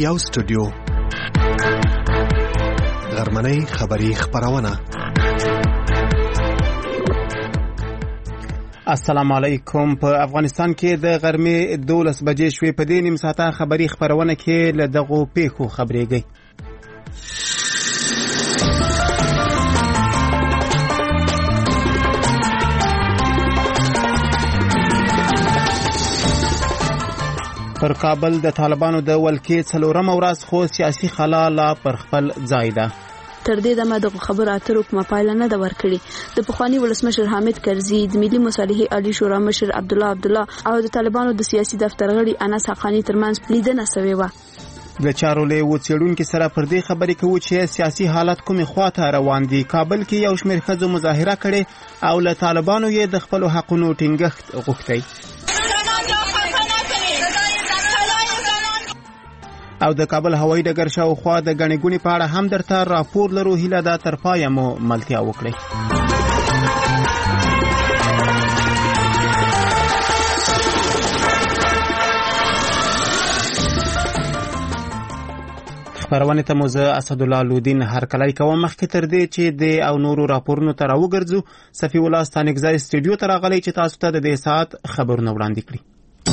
یو سټوډیو غرمنۍ خبری خبرونه. السلام علیکم. په افغانستان کې د غرمې 12 بجې شوې. په دې نیم ساعته خبری خبرونه کې له دغو پیښو خبرېږي. پر کابل د طالبانو د ولکې څلورمه ورځ خو سیاسي خلا لا پر خپل ځای ده. تر دې دمه د خبرو اترو کومه پایله نه ده ورکړې. د پخوانی ولسمشر حامد کرزي، د ملي مصالحې عالی شورا مشر عبدالله او د طالبانو د سیاسي دفتر غړي انس حقانی ترمنځ لیدنه شوې و. د چارو له وڅېړونکو سره پر دې خبرې کوي چې سیاسي حالت کومې خواته روان دي. کابل کې یو شمېر ښځو مظاهره کړې او له طالبانو یې د خپلو حقونو ټینګښت غوښتی. او د کابل هوایي ډګر شاوخوا د ګڼې ګوڼې په اړه هم درته راپور لرو. هیله ده تر پایه مو ملتیا وکړئ. خبرونه ته مو زه اسدالله لودین هرکلی کوم. مخکې تر دې چې د او نورو راپورونو ته راوګرځو، صفي الله ستانکزی سټوډیو ته راغلی چې تاسو ته د دې ساعت خبرونه وړاندې کړي.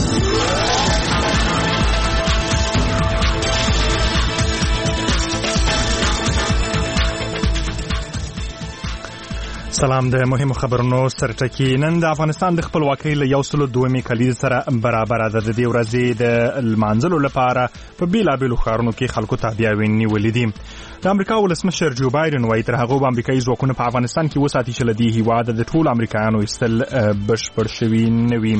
سلام. د مهمو خبرونو سرټکی. نن د افغانستان د خپلواکۍ له 102 کلیزې سره برابر ده. د دې ورځې د لمانځلو لپاره په بیلابېلو ښارونو کې خلکو تابعیاوې نیولې دي. د امریکا ولسمشر جو بایدن وایي تر هغه به امریکایي ځواکونه په افغانستان کې وساتي چې له دې هېواده د ټولو امریکایانو ایستل بشپړ شوي نه وي.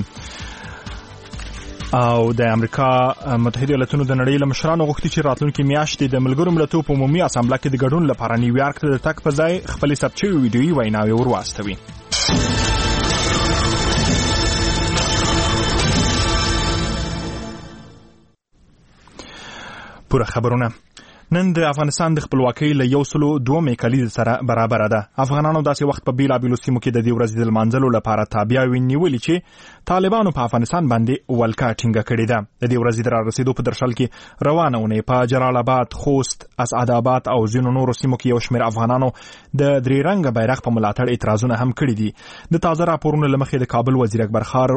او د امریکا متحده ایالاتونو د نړۍ له مشرانو غوښتي چې راتلونکي میاشتې د ملګرو ملتونو په عمومي اسامبله کې د ګډون لپاره نیویارک ته د تګ په ځای خپلې ثبت شوې ویډیویي ویناوې ورواستوي. پوره خبرونه. نن د افغانستان د خپلواکۍ له 102 کلیزې سره برابر ده. افغانانو داسې وخت په بیلابېلو سیمو کې د دې ورځې د لمانځلو لپاره تابعیاوې نیولې چې طالبانو په افغانستان باندې ولکه ټینګه کړې ده. د دې ورځې د رارسېدو په درشل کې روانه اونۍ په جلال آباد، خوست، اسعدآباد او ځینو نورو سیمو کې یو شمېر افغانانو د درې رنګه بیرغ په ملاتړ اعتراضونه هم کړي دي. د تازه راپورونو له مخې د کابل وزیر اکبر خان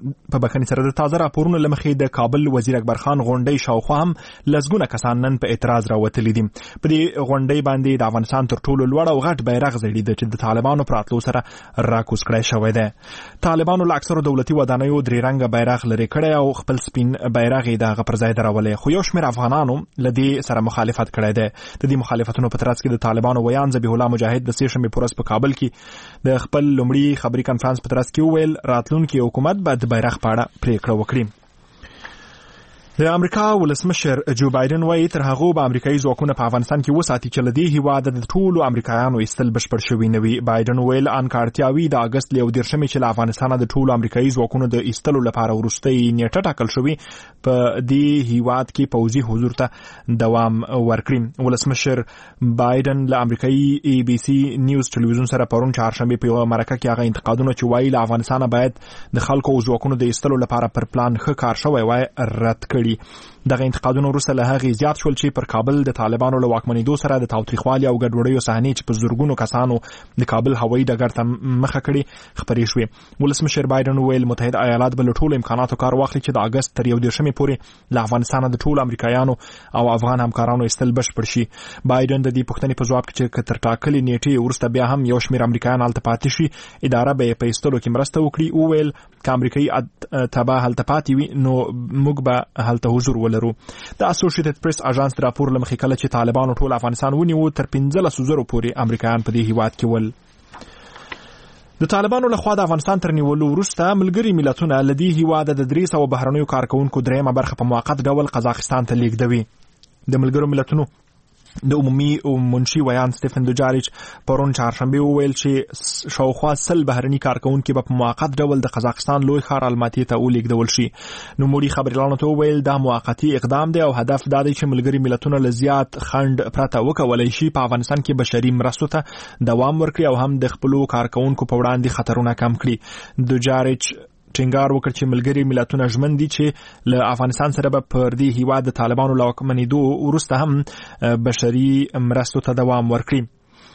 غونډۍ شاوخوا هم لسګونه کسان نن په اعتراض وتلی دي. په دې غونډۍ باندې د افغانستان تر ټولو لوړ او غټ بیرغ ځړېده چې د طالبانو پر راتلو سره راکوز کړی شوی دی. طالبانو له اکثرو دولتي ودانیو درې رنګه بیرغ لرې کړی او خپل سپین بیرغ یې د هغه پر ځای درولی. خو یو شمېر افغانانو له دې سره مخالفت کړی دی. د دې مخالفتونو په ترڅ کې د طالبانو ویان ذبیح الله مجاهد د سې شنبې په ورځ په کابل کې د خپل لومړي خبري کنفرانس په ترڅ کې وویل راتلونکي حکومت به د بیرغ په اړه پریکړه وکړي. د امریکا ولسمشر جو بایدن وایي تر هغه به امریکایي ځواکونه په افغانستان کې وساتي چې له دې هېواده د ټولو امریکایانو ایستل بشپړ شوي نه وي. بایدن ویل انکارتیاوي د اګست له 19 چې له افغانستانه د ټولو امریکایي ځواکونو د ایستلو لپاره وروستۍ نیټه ټاکل شوې په دې هېواد کې پوځي حضور ته دوام ورکړي. ولسمشر بایدن له امریکایي ABC نیوز ټلویزیون سره پرون چهارشنبه په یوه مرکه کې هغه انتقادونه چې وایي له افغانستانه باید د خلکو او ځواکونو د ایستلو لپاره پر پلان ښه کار شوی وای رد کړي. دغه انتقادونه وروسته له هغې زیات شول چې پر کابل د طالبانو له واکمنېدو سره د تاوتریخوالي او ګډوډیو صحنې چې په زرګونو کسانو د کابل هوایي ډګر ته مخه کړې خپرې شوې. ولسمشر بایدن وویل متحده ایالات به له ټولو امکاناتو کار واخلي چې د اګست تر 19 پورې له افغانستانه د ټولو امریکایانو او افغان همکارانو ایستل بشپړ شي. بایدن د دې پوښتنې په ځواب کې چې تر ټاکلې نیټې وروسته بیا هم یو شمېر امریکایان هلته پاتې شي اداره به یې په ایستلو کې مرسته وکړي. وویل که امریکایي تباه هلته پاتې وي نو موږ به هلته حضور ولرو. د اسوسییټډ پریس اژانس د راپور له مخې کله چې طالبانو ټول افغانستان ونیو تر 15,000 پورې امریکایان په دې هېواد کې ول. د طالبانو لخوا د افغانستان تر نیولو وروسته ملګري ملتونه له دې هېواده د 300 بهرنیو کارکوونکو درېیمه برخه په موقت ډول قزاقستان ته لیږدوي. د ملګرو ملتونو د عمومي منشي ویان سټیفن دوجاریچ پرون چهارشنبه وویل چې شاوخوا 100 بهرني کارکوونکي به په موقت ډول د قزاقستان لوی ښار الماتي ته ولیږدول شي. نوموړي خبریالانو ته وویل دا موقتي اقدام دی او هدف دا دی چې ملګري ملتونه له زیات خنډ پرته وکولای شي په افغانستان کې بشري مرستو ته دوام ورکړي او هم د خپلو کارکوونکو په وړاندې خطرونه کم کړي. دوجاریچ ټینګار وکړ چې ملګري ملتونه ژمن دي چې له افغانستان سره به پر دې هیواد د طالبانو له واکمنېدو وروسته هم بشري مرستو ته دوام ورکړي.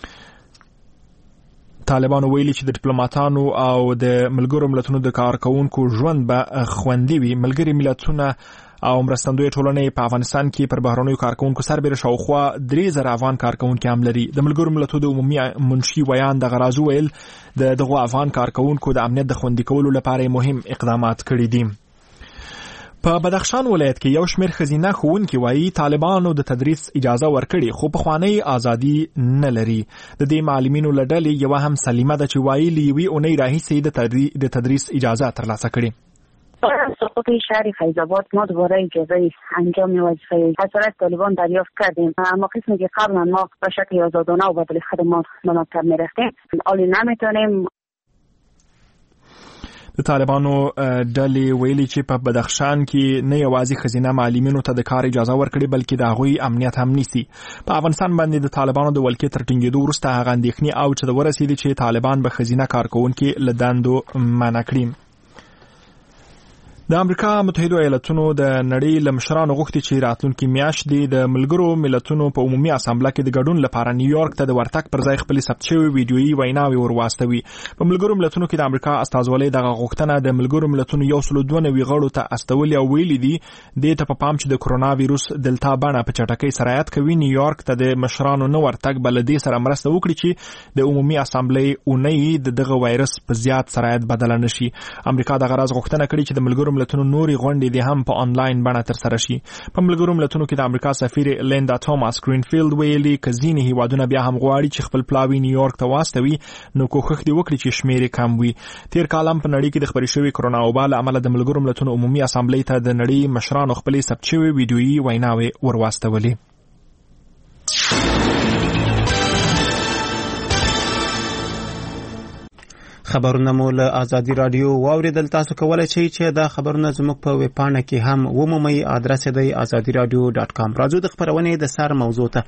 طالبانو ویلي چې د ډیپلوماټانو او د ملګرو ملتونو د کارکونکو ژوند به خوندي وي. ملګري ملتونه او مرستندوی ټولنې په افغانستان کې پر بهرنیو کارکونکو سربېره شاوخوا 3000 افغان کارکونکو هم لري. د ملګرو ملتونو د عمومي منشي ویان د غراز ویل دغه افغان کارکونکو د امنیت د خوندي کولو لپاره مهم اقدامات کړي دي. په بدخشان ولایت کې یو شمېر ښځینه ښوونکي وایي طالبانو د تدریس اجازه ورکړي خو پخوانۍ ازادي نه لري. د دې معلمینو له ډلې یوه هم سلیمه ده چې وایي له یوې اونۍ راهیسې د تدریس اجازه ترلاسه کړي. سقوط شهر فیض‌آباد ما دوباره اجازه انجام وظیفه حضرت طالبان دریافت کردیم، اما قسمی که قبلا ما به شکل آزادانه و بدل خدمات به مکتب میرفتیم حالی نمیتونیم. د طالبانو ډلې ویلي چې په بدخشان کې نه یوازې ښځینه معلمینو ته د کار اجازه ورکړي بلکې د هغوی امنیت هم نیسي. په افغانستان باندې د طالبانو د ولکې تر ټینګېدو وروسته هغه اندېښنې اوج ته ورسېدې چې طالبان به ښځینه کارکوونکي له دندو منع کړي. د امریکا متحده ایالاتونو د نړۍ له مشرانو غوښتي چې راتلونکي میاشت د ملګرو ملتونو په عمومي اسامبله کې د ګډون لپاره نیویارک ته د ورتګ پر ځای خپل ثبت شوی ویډیويي ویناوي ورواستوي. په ملګرو ملتونو کې د امریکا استازولۍ دغه غوښتنه د ملګرو ملتونو 192 غړو ته استولې او ویلي دي د ته په پام چې د کرونا وایروس دلتا بڼه په چټکۍ سرایت کوي نیویارک ته د مشرانو نه ورتګ بل دې سره مرسته وکړي چې د عمومي اسامبلې اونۍ دغه وایرس په زیات سرایت بدل نشي. امریکا دغه راز غوښتنه کړې چې د ملګرو ملتونو نوري غونډې دي هم په انلاین بڼه تر سره شي. په ملګرو ملتونو کې د امریکا سفیر لیندا توماس گرینفیلد ویلي کزینی هیوادونه بیا هم غواړي چې خپل پلاوی نیویارک ته واستوي نو کوښښ دی وکړي چې شمیر کم وي. تیر کال هم په نړۍ کې د خبرې شوی کرونا وبا له امله د ملګرو ملتونو عمومي اسامبلې ته د نړۍ مشرانو خپل ثبت شوی ویډیويي ویناوي ورواستولې. خبرونه مو له آزادی رادیو واوریدل. تاسو کولای شئ چې دا خبرونه زموږ په ویب پاڼه کې هم ومومئ. ادرس دی azadiradio.com. راځو د خبرونې د سر موضوع ته.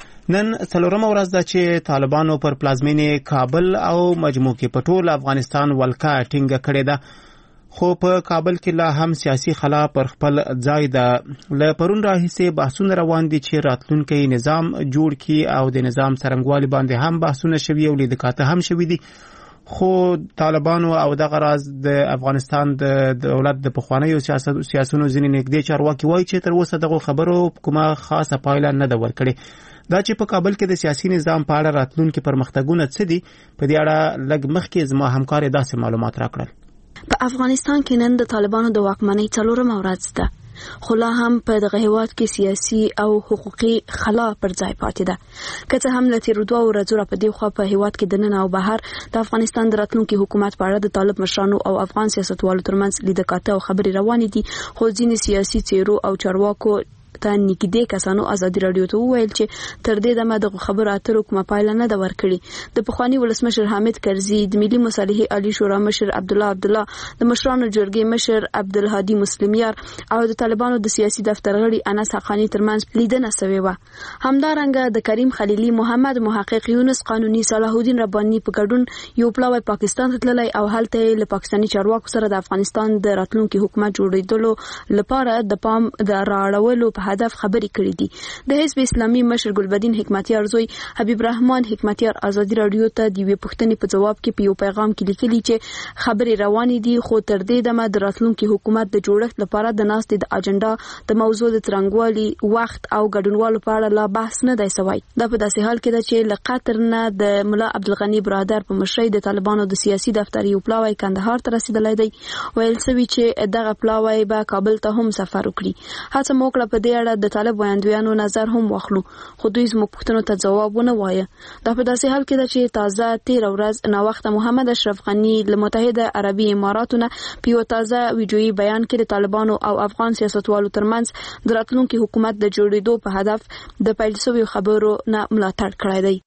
نن څلورمه ورځ ده چې طالبانو پر پلازمینې کابل او مجموع کې په ټول افغانستان ولکه ټینګه کړې ده، خو په کابل کې لا هم سیاسي خلا پر خپل ځای ده. له پرون راهیسې بحثونه روان دي چې راتلونکی نظام جوړ کړي او د نظام څرنګوالي باندې هم بحثونه شوي او لیدکاته هم شوي دي. خو طالبانو او دغه راز د افغانستان د دولت د پخوانیو سیاسونو ځینې نږدې چارواکي وایي چې تر اوسه دغه خبرو کومه خاصه پایله نه ده ورکړې. دا چې په کابل کې د سیاسي نظام په اړه راتلونکي پرمختګونه څه دي، په دې اړه لږ مخکې زما همکار داسې معلومات راکړل. په افغانستان کې نن د طالبانو د واکمنۍ څلورمه ورځ ده، خو لا هم په دغه هیواد کې سیاسي او حقوقي خلا پر ځای پاتې ده. که څه هم له تیرو 2 ورځو په دې خوا په هیواد کې دننه او بهر د افغانستان د راتلونکي حکومت په اړه د طالب مشرانو او افغان سیاستوالو ترمنځ لیدکاته او خبرې روانې دي، خو ځینې سیاسي څیرو او چارواکو ته نږدې کسانو آزادي رادیو ته وویل چې تر دې دمه د خبرو اترو کومه پایله نه ده ورکړې. د پخوانی ولسمشر حامد کرزي، د ملي مصالحې عالی شورا مشر عبدالله عبدالله، د مشرانو جرګې مشر عبدالهادي مسلمیار او د طالبانو د سیاسي دفتر غړي انس حقانی ترمنځ لیدنه شوې وه. همدارنګه د کریم خلیلي، محمد محقق، یونس قانوني، صلاح الدین رباني په ګډون یو پلاوی پاکستان ته تللی او هلته له پاکستاني چارواکو سره د افغانستان د راتلونکي حکومت جوړېدلو لپاره د پام د راړولو په هدف خبرې کړې دي. د حزب اسلامي مشر ګلبدین حکمتیار زوی حبیب رحمان حکمتیار آزادي رادیو ته د یوې پوښتنې په جواب کې په یو پیغام کې لیکلي چې خبرې روانې دي، خو تر دې دمه د راتلونکي حکومت د جوړښت لپاره د ناستې د اجنډا د موضوع د څرنګوالي، وخت او ګډونوالو په اړه لا بحث نه دی شوی. دا په داسې حال کې ده چې له قطر نه د ملا عبدالغني برادر په مشرۍ د طالبانو د سیاسي دفتر یو پلاوی کندهار ته رسیدلی دی. ویل شوي چې دغه پلاوی به کابل ته هم سفر وکړي. هڅه مو کړه په دې اړه د طالب ویاندویانو نظر هم واخلو، خو دوی زموږ پوښتنو ته ځواب ونه وایه. دا په داسې حال کې ده چې تازه 13 ورځ ناوخته محمد اشرف غني له متحده عربي اماراتو نه په یو تازه ویډیويي بیان کې د طالبانو او افغان سیاستوالو ترمنځ د راتلونکي حکومت د جوړېدو په هدف د پیل شویو خبرو نه ملاتړ کړی دی.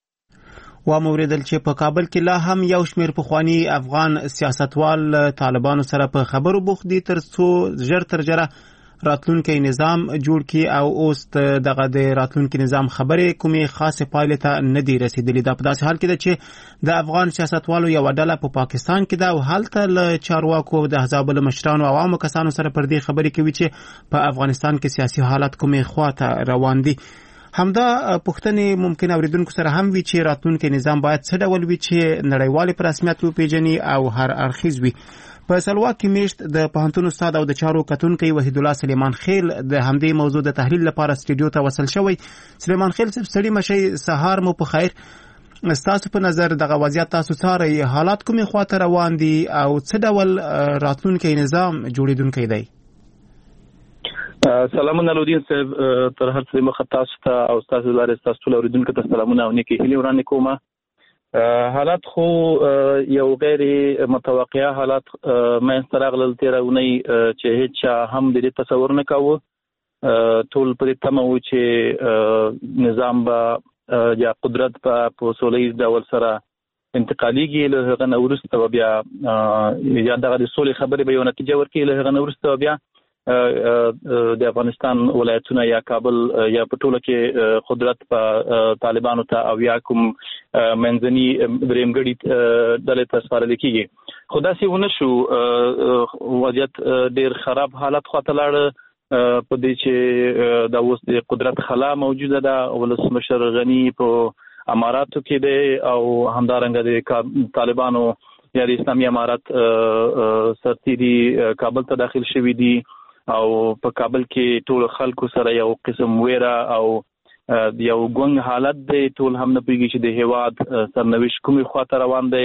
واوریدل چې په کابل کې لا هم یو شمېر پخوانی افغان سیاستوال طالبانو سره په خبرو بوخت دي تر څو ژر تر ژره راتلونکي نظام جوړ کی او اوس دغه د راتلونکي نظام خبرې کومې خاصه پایله ته نه دی رسیدلې. دا په داسې حال کې ده چې د افغان سیاستوالو یو ډله په پاکستان کې ده او هلته له چارواکو د احزاب مشرانو او عوامو کسانو سره پر دې خبرې کوي چې په افغانستان کې سیاسي حالت کومې خواته روان دي. همدا پوښتنې ممکن اوریدونکو سره هم وي چې راتلونکي نظام باید څه ډول وي چې نړیوال په رسمیت وپیژني او هر اړخیز وي. په سلواک کې میشت د پوهنتون استاد او د چارو کتونکي وحید الله سلیمان خیل د همدې موضوع د تحلیل لپاره سټډیو ته وصل شوی. سلیمان خیل ستړي مشي سهار مو په خیر. ستاسو په نظر دغه وضعیت تاسو څارئ حالات کومې خواته روان دي او څه ډول راتلونکي نظام جوړیدونکی دی؟ سلامونه لودین صاحب تر هر څه مخ تاسو ته او تاسو لاره تاسو ټول اوریدونکو ته سلامونه او نیکی هیله ورانه کومه. حالات خو یو غیر متوقع حالات مې استراغل تیرونی چې هیڅ هم د تصور نه کاوه. ټول پر تمه و چې نظام با یا قدرت په سولې ډول سره انتقالیږي له هغه نورسته بیا یا دغه د سولې خبرې به یو نتیجه ورکړي له هغه نورسته بیا د افغانستان ولایتونه یا کابل یا په ټوله کې قدرت په طالبانو ته او یا کوم منځني درېمګړي ډلې ته سپارل کېږي. خو داسې ونه شو. وضعیت ډېر خراب حالت خواته لاړه په دې چې دا اوس د قدرت خلا موجوده ده. ولسمشر غني په اماراتو کې دی او همدارنګه د طالبانو یا د اسلامي امارات سرتیري کابل ته داخل شوي دي او په کابل کې ټول خلکو سره یو قسم ویره او یو ګونګ حالت دی. ټول هم نه پوهیږي چې د هیواد سرنوشت کومې خواته روان دی.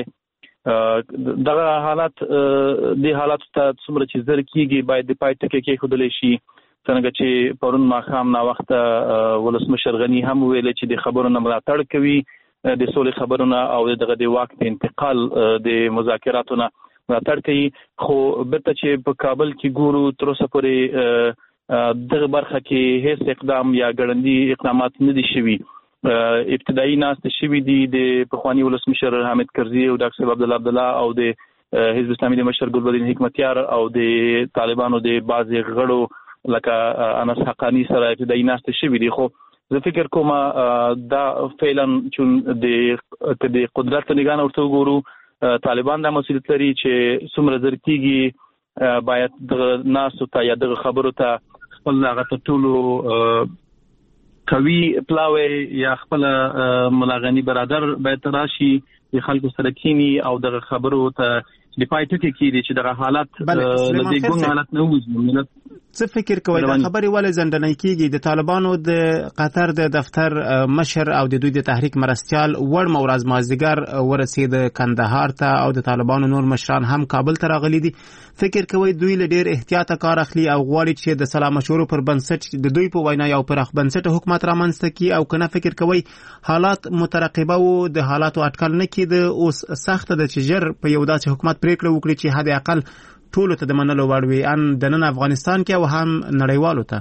دغه حالات د حالاتو ته څومره چې زر کېږي باید د پای ټکی کېښودلی شي. څنګه چې پرون ماښام ناوخته ولسمشر غني هم ویل چې د خبرو نه ملاتړ کوي د سولې خبرونه او دغه د واک د انتقال د مذاکراتو نه ملاتړ کوي. خو بیرته چې په کابل کې ګورو تر اوسه پورې دغه برخه کې هیڅ اقدام یا ګړندي اقدامات نه دي شوي. ابتدایي ناستې شوي دي د پخواني ولسمشر حامد کرزي او ډاکټر عبدالله او د حزب اسلامي د مشر ګلبدین حکمتیار او د طالبانو د بعضې غړو لکه انس حقانی سره ابتدایي ناستې شوي دي. خو زه فکر کوم دا فعلا چې د قدرت نگاه ورته وګورو طالبان دا مسؤلیت لري چې څومره زر کېږي باید دغه ناستو ته یا دغه خبرو ته خپل هغه تر ټولو قوي پلاوی یا خپل ملاغني برادر باید راشي د خلکو سره کینی او دغه خبرو ته د پای ټکی کېږي چې دغه حالت له دې ګونګ حالت نه وځي. څه فکر کوئ دا خبرې ولې ځنډنۍ کېږي؟ د طالبانو د قطر د دفتر مشر او د دوی د تحریک مرستیال وړمه ورځ مازدیګر ورسېد کندهار ته او د طالبانو نور مشران هم کابل ته راغلي دي. فکر کوئ دوی له ډېر احتیاطه کار اخلي او غواړي چې د سلا مشورو پر بنسټ د دوی په وینا یو پراخ بنسټه حکومت رامنځته کړي او کنه فکر کوئ حالات مترقبه او د حالاتو اټکل نه کېده اوس سخته ده چې ژر په یو داسې حکومت پریکړه وکړي چې حد اقل ټولو ته د منلو وړ وي ان د نن افغانستان کې او هم نړیوالو ته؟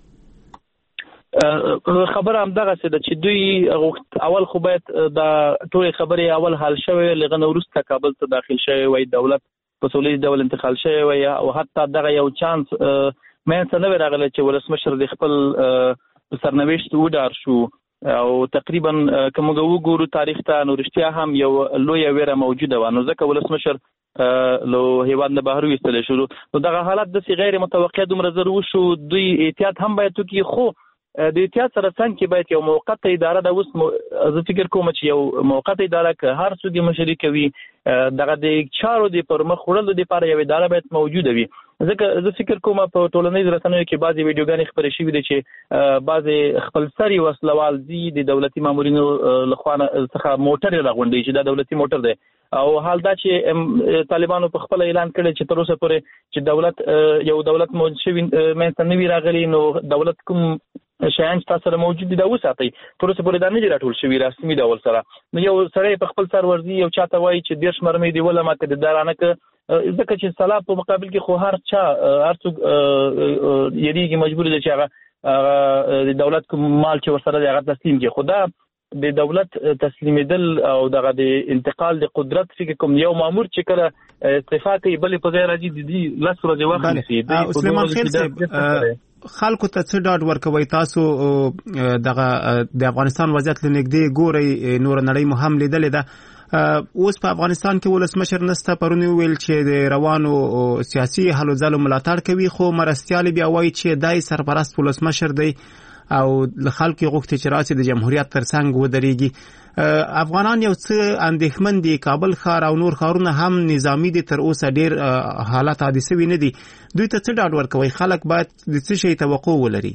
خبره همدغه څه ده چې دوی اول خو باید دا ټولې خبرې اول حل شوی لغه نه وروسته کابل ته داخل شوی وای دولت په سولې ډول انتقال شوی وای او حتی دغه یو چانس مې نه راغلی چې ولسمشر د خپل سرنوشت وډار شو او تقریبا کوم وګورو تاریخ ته نو رښتیا هم یو لوی ویره موجوده و. نو ځکه ولسمشر لو هیواد نه بهر ویستل شو. نو دغه حالت د غیر متوقع دومره زر وشو. دوی احتیاط هم باید وکړي. خو د احتیاط سره څنګه کې باید یو موقته اداره د اوس زه فکر کوم چې یو موقته اداره که هر څوک مشري کوي دغه د چارو د پرمخ وړلو لپاره یو اداره باید موجوده وي. ځکه زه فکر کوم په ټولنیزو رسنیو کې بعضې ویډیوګانې خپرې شوي دي چې بعضې خپلسري وسلوال دي د دولتي مامورینو لخوا څخه موټر راغونډوي چې دا دولتي موټر دی او حال دا چې طالبانو په خپل اعلان کړی چې تر اوسه پورې چې دولت یو دولت موجود شوي منځته نه وي راغلی نو دولت کوم شیان تاسو سره موجود دي دا وساتئ. تر اوسه پورې دا نه دي راټول شوي رسمي ډول سره. نو یو سړی په خپل سر ورځي یو چاته وایي چې 10 مرمۍ دی ولا ماته د دارانه ځکه چې سلام په مقابل کې خو هر څوک یریږي مجبور دی چې هغه د دولت کوم مال چې ورسره دی هغه تسلیم کړي. خو دا د دولت تسلیمیدل او دغه د انتقال د قدرت فکر کوم یو مامور چې کله استعفا کوي بلې په ځای راځي د لس ورځې وخت نیسي. سلیمان خیل صاحب خلکو ته څه ډاډ ورکوي تاسو دغه د افغانستان وضعیت لنږدې ګورئ نور نړۍ مو هم لیدلې ده اوس په افغانستان کې ولسمشر نسته پرون ویل چې د روانو سیاسي هلو ځلو ملاتړ کوي خو مرستیال بیا وایي چې دای سرپرست ولسمشر دی او خلک غوښتي چې راسي د جمهوریت ترڅنګ ودرېږي. افغانان یو څه اندېښمن دي کابل ښار او نور ښارونه هم نظامی دي تر اوسه ډیر حالات عادي سوي نه دي دوی ته څه ډاډ ورکوي خلک باید د څه شي توقع ولري؟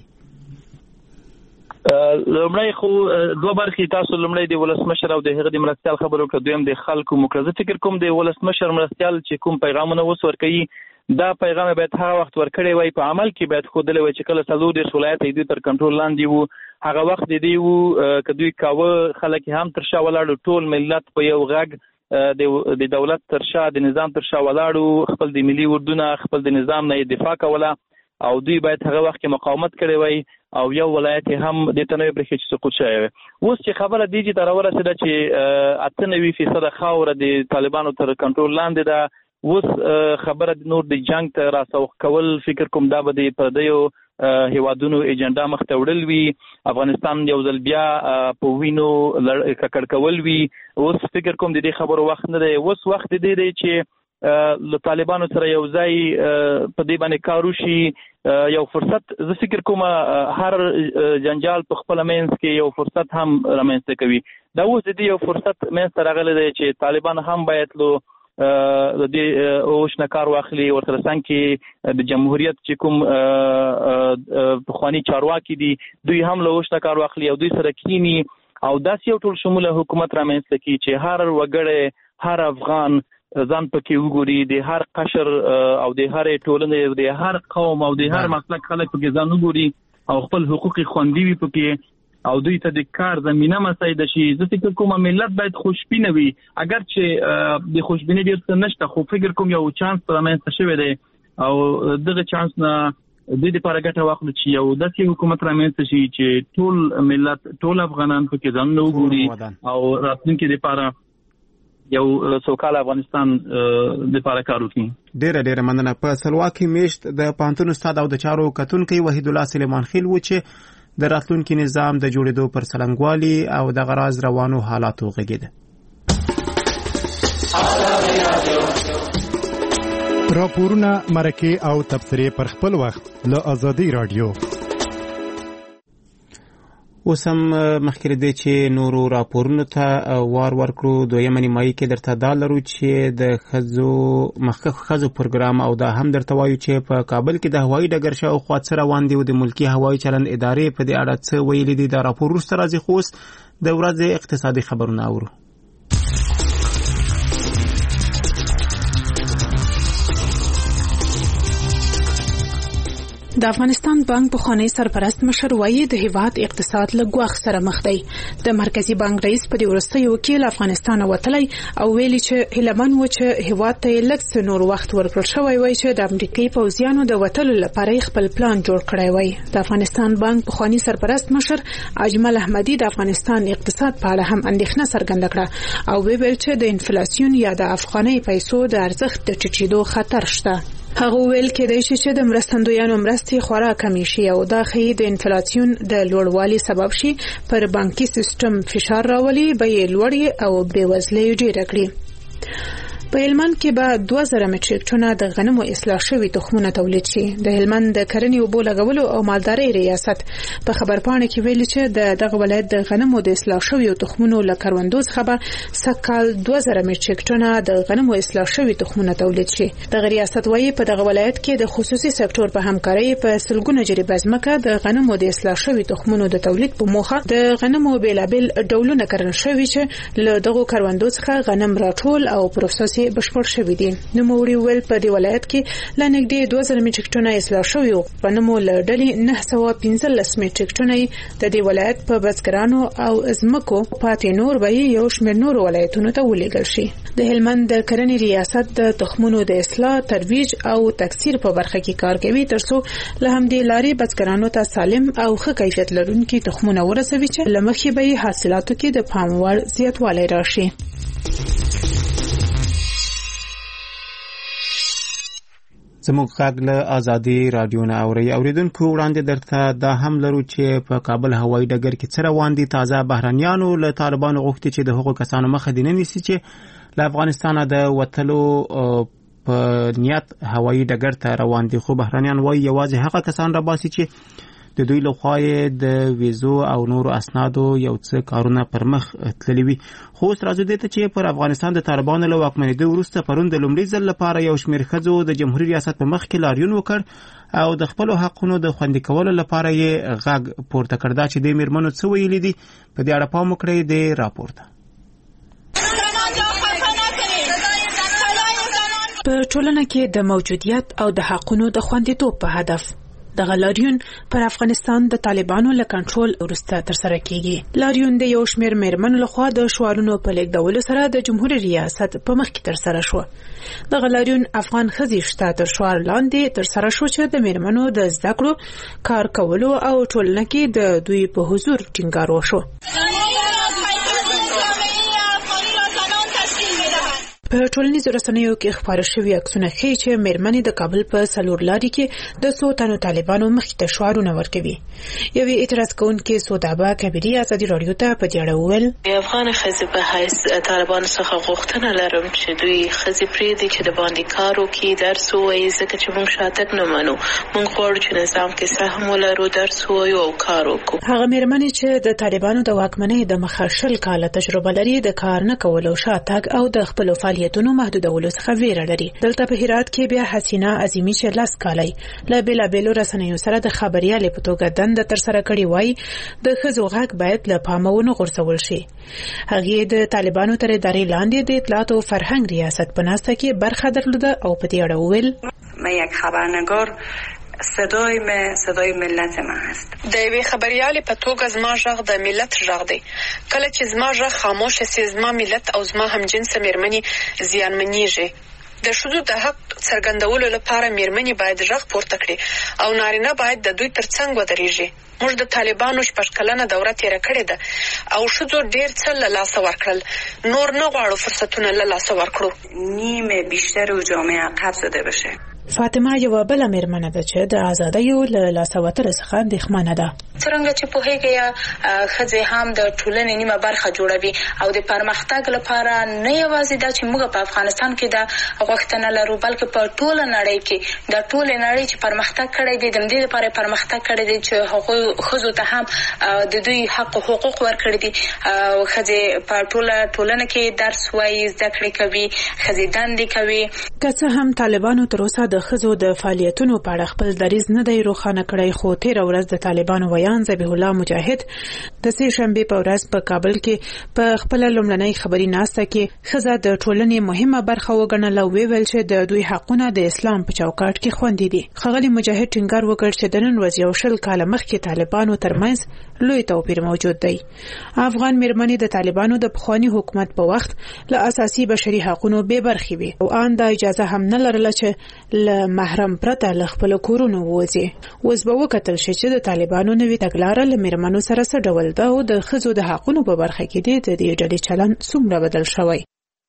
لمړی خو دوه برخې تاسو لمړی د ولسمشر او د هغه د مرستیال خبرو کړو دویم د خلکو مکرزه فکر کوم د ولسمشر مرستیال چې کوم پیغامونه وسور کوي دا پیغام باید هغه وخت ورکړی وای په عمل کې باید خودلې وای چې کله څلور د ولایت دې تر کنټرول لاندې وو هغه وخت دی وو کدوې کاوه خلک هم تر شا ولاړو ټول ملت په یو غږ د دولت تر شا د نظام تر شا ولاړو خپل د ملي وردونه خپل د نظام نه دفاع کوله او دوی باید هغه وخت کې مقاومت کړی وای او یو ولایت هم د تنوع برخې چې سقوط شوی اوس چې خبره دی چې تر ورسېده چې 98% خاوره د طالبانو تر کنټرول لاندې ده اوس خبره د نور د جنگ ته راسوخ کول فکر کوم دا به د پردیو هیوادونو ایجنډا مخ ته وړل وي افغانستان یو ځل بیا په وینو ککړ کول وي اوس فکر کوم د دې خبرو وخت نه دی اوس وخت دی چې له طالبانو سره یو ځای په دې باندې کار وشي یو فرصت زه فکر کوم هر جنجال په خپل منځ کې یو فرصت هم رامنځته کوي دا اوس د یو فرصت منځ راغلی دی چې طالبان هم باید له د دې اوشنه کار واخلي ورسره څنګه کې د جمهوریت چې کوم پخوانی چارواکي دي دوی هم له اوشنه کار واخلي او دوی سره کینی او داسې یو ټول شموله حکومت رامنځته کوي چې هر وګړی هر افغان ځان پکې وګوري د هر قشر او د هر ټولنې د هر قوم او د هر مسلک خلک پکې ځان وګوري او خپل حقوقي خوندي وي پکې او دوی ته د کار زمينه مساعده شي زه فکر کوم ملت باید خوشبینه وي اگر چې د خوشبینه ډیر څه نشته خو فکر کوم یو چانس رامنځته شوی دی او دغه چانس نه د دې لپاره ګټه واخلو چې یو داسې حکومت رامنځته شي چې ټول ملت ټول افغانان پکې ځان وګوري او راتلونکي لپاره یو سوکاله افغانستان د لپاره کار وکړي. ډیره مننه. په سلواکي میشت د پانتون استاد او د چارو کتونکي وحید الله سلیمان خیل و چې د راتلونکي نظام د جوړېدو پر څرنګوالي او د غراز روانو حالاتو غږیده. راپورونه مرکه او تبصرې پر خپل وخت له آزادي رادیو. اوس هم مخکې دی چې نورو راپورونو ته وار ورکړو دویمه نیمایي کې درته دا لرو چې د ښځو پروګرام او دا هم درته وایو چې په کابل کې د هوایي ډګر شاوخوا څه روان دي او د ملکي هوایي چلند ادارې په دې اړه څه ویلي دي. دا راپور وروسته راځي خو اوس د ورځې اقتصادي خبرونه اورو. د افغانستان بانک پخوانی سرپرست مشر وایي د هیواد اقتصاد له ګواښ سره مخ دی. د مرکزی بانک رئیس په دې وروستیو کې له افغانستان وتلی او ویلي چې هیلمن و چې هیواد ته لږ نور وخت ورکړل شوی وای چې د امریکایي پوځیانو د وتلو لپاره خپل پلان جوړ کړی وای. د افغانستان بانک پخوانی سرپرست مشر اجمل احمدی د افغانستان اقتصاد په اړه هم اندېښنه څرګنده کړه او ویل چې د انفلیسیون یا د افغاني پیسو د ارزښت د ټیټېدو خطر شته. هغه ویل کېدای شي چې د مرستندویانو مرستې خورا کمې شي او دا ښیي د انفلیسیون د لوړوالي سبب شي پر بانکي سیستم فشار راولي بیې لوړې او بېوزلۍ ډېره کړي. په هلمند کې به 2000 مټریک ټنه د غنمو اصلاح شوي تخمونه تولید شي. د هلمند د کرنې اوبو لګولو او مالدارۍ ریاست په خبرپاڼه کې ویلي چې دغه ولایت د غنمو د اصلاح شوي تخمونو له کروندو څخه سکهال 2000 مټریک ټنه د غنمو اصلاح شوي تخمونه تولید شي. د ریاست وايي په دغه ولایت کې د خصوصي سکتور په همکارۍ په سلګونه جریبه ځمکه د غنمو د اصلاح شوي تخمونو د تولید په موخه د غنمو بیلابل ډولونه کرل شوي چې له دغه کروندو څخه غنم راټول او پروسس بشپړ شوی دي. نو موري ویل په دی ولایت کې لنګډي 2000 مټریک ټنه اصلاح شوی او غنمو لړلې 915 مټریک ټنه د دی ولایت په بزګرانو او ازمکو پاتې نور به یو شمېر نور ولایتونو ته ولېږل شي. د هلمند د کرنې ریاست د تخمونو د اصلاح ترویج او تکثیر په برخه کې کار کوي ترڅو له همدې لارې بزګرانو ته سالم او ښه کیفیت لرونکي تخمونه ورسوي چې لمخې به حاصلاتو کې د پام وړ زیاتوالی راشي. زموږ غږ له ازادي رادیو نه اوریدونکو وړاندې درته دا هم لرو چې په کابل هوایي ډګر کې څه روان دي. تازه بهرنیانو له طالبانو غوښتي چې د هغو کسانو مخه دې نه نیسي چې له افغانستانه د وتلو په نیت هوایي ډګر ته روان دي، خو بهرنیان وایي یوازې هغه کسان راباسي چې د دوی لخوا د ویزو او نورو اسنادو یو څه کارونه پر مخ تللي وي. خو اوس راځو دې ته چې پر افغانستان د طالبانو له واکمنېدو وروسته پرون د لومړي ځل لپاره یو شمېر ښځو د جمهوري ریاست په مخ کې لاریون وکړ او د خپلو حقونو د خوندي کولو لپاره یې غږ پورته کړ. دا چې دې مېرمنو څه ویلي دي په دې اړه پام وکړئ د راپور ته. په ټولنه کې د موجودیت او د حقونو د خوندیتوب په هدف د لاریون پر افغانستان د طالبانو له کنټرول وروسته ترسره کیږي. لاریون د یو شمېر مېرمنو لخوا د شعارونو په لیږدولو سره د جمهوریت ریاست په مخ کې ترسره شو. د لاریون افغان ښځې شته تر شعار لاندې ترسره شو چې د مېرمنو د زده کړو، کار کولو او ټولنه کې د دوی په حضور ټینګار وشو. په ټولنیزو رسنیو کې خپاره شوي عکسونه ښیي چې مېرمنې د کابل په څلور لارې کې د څو تنو طالبانو مخې ته شعارونه ورکوي. یوې اعتراض کوونکې سودابه کبیري ازادي راډیو ته په دې اړه وویل: د افغان ښځې په حیث طالبانو څخه غوښتنه لرم چې دوی ښځې پرېږدي چې د باندې کار وکړي، درس ووایي، ځکه چې موږ شاتګ نه منو. موږ غواړو چې نظام کې سهم ولرو، درس ووایو او کار وکړو. هغه مېرمنې چې د طالبانو د واکمنۍ د مخه 20 کاله تجربه لري د کار نه کولو، شاتګ او د خپلو فعالیتونو محدودولو څخه ویره لري. دلته په هرات کې بیا حسینه عظیمی چې 10 کالای له بیلابیلو رسنیو سره د خبريالې په توګه دنده ترسره کړې وای د ښځو غږ باید له پامه ونه غورځول شي. هغه د طالبانو تر ادارې لاندې د اطلاعات او فرهنګ ریاست په ناسته کې برخه درلوده او په دې اړه وویل: من یک خبرنگار صدای ملت ما هست. د یوې خبريالې په توګه زما غږ د ملت غږ دی. کله چې زما غږ خاموش شي، زما ملت او زما همجنسه مېرمنې زیانمنېږي. د ښځو د حق څرګندولو لپاره مېرمنې باید غږ پورته کړي او نارینه باید د دوی ترڅنګ ودرېږي. موږ د طالبانو 6 کلنه دوره تیره کړې ده او ښځو ډېر څه له لاسه ورکړل. نور نه غواړو فرصتونه له لاسه ورکړو. نیمه بیشتر جامعه عقب زده بشه. فاطمه یو بل مېرمنه ده چې د آزادیو له لاسه وتلو څخه اندېښمنه ده. څنګه چې په هغه ښځې هم د ټولنې نیمه برخه جوړوي او د پرمختګ لپاره نه یوازې دا چې موږ په افغانستان کې د غوښتنه لرو، بلکې په ټوله نړۍ کې د ټوله نړۍ چې پرمختګ کړی دی، د دې لپاره پرمختګ کړی دی چې هغه ښځو ته هم د دوی حق او حقوق ورکړي دي. ښځې په ټولنه کې درس وایي، زده کړې کوي، ښځې دندې کوي. که څه هم طالبانو تر اوسه د ښځو د فعالیتونو په اړه خپل دریځ نه دی روښانه کړی، خو تېره ورځ د طالبانو ویان ذبیح الله مجاهد د سې شنبې په ورځ په کابل کې په خپل لومړنۍ خبري ناسته کې ښځه د ټولنې مهمه برخه وګڼله او ویل چې د دوی حقونه د اسلام په چوکاټ کې خوندي دي. ښاغلي مجاهد ټینګار وکړ چې د نن ورځ یو 20 کاله مخکې طالبانو ترمنځ لوی توپیر موجود دی. افغان مېرمنې د طالبانو د پخوانی حکومت په وخت له اساسي بشري حقوقو بې برخې وي او ان د اجازه هم نه لرله چې له محرم پرته له خپل کورونو ووځي. اوس به وکتل شي چې د طالبانو نوې تګلاره له مېرمنو سره څه ډول ده او د ښځو د حقوقو په برخه کې د دې ډلې چلند څومره بدل شوی.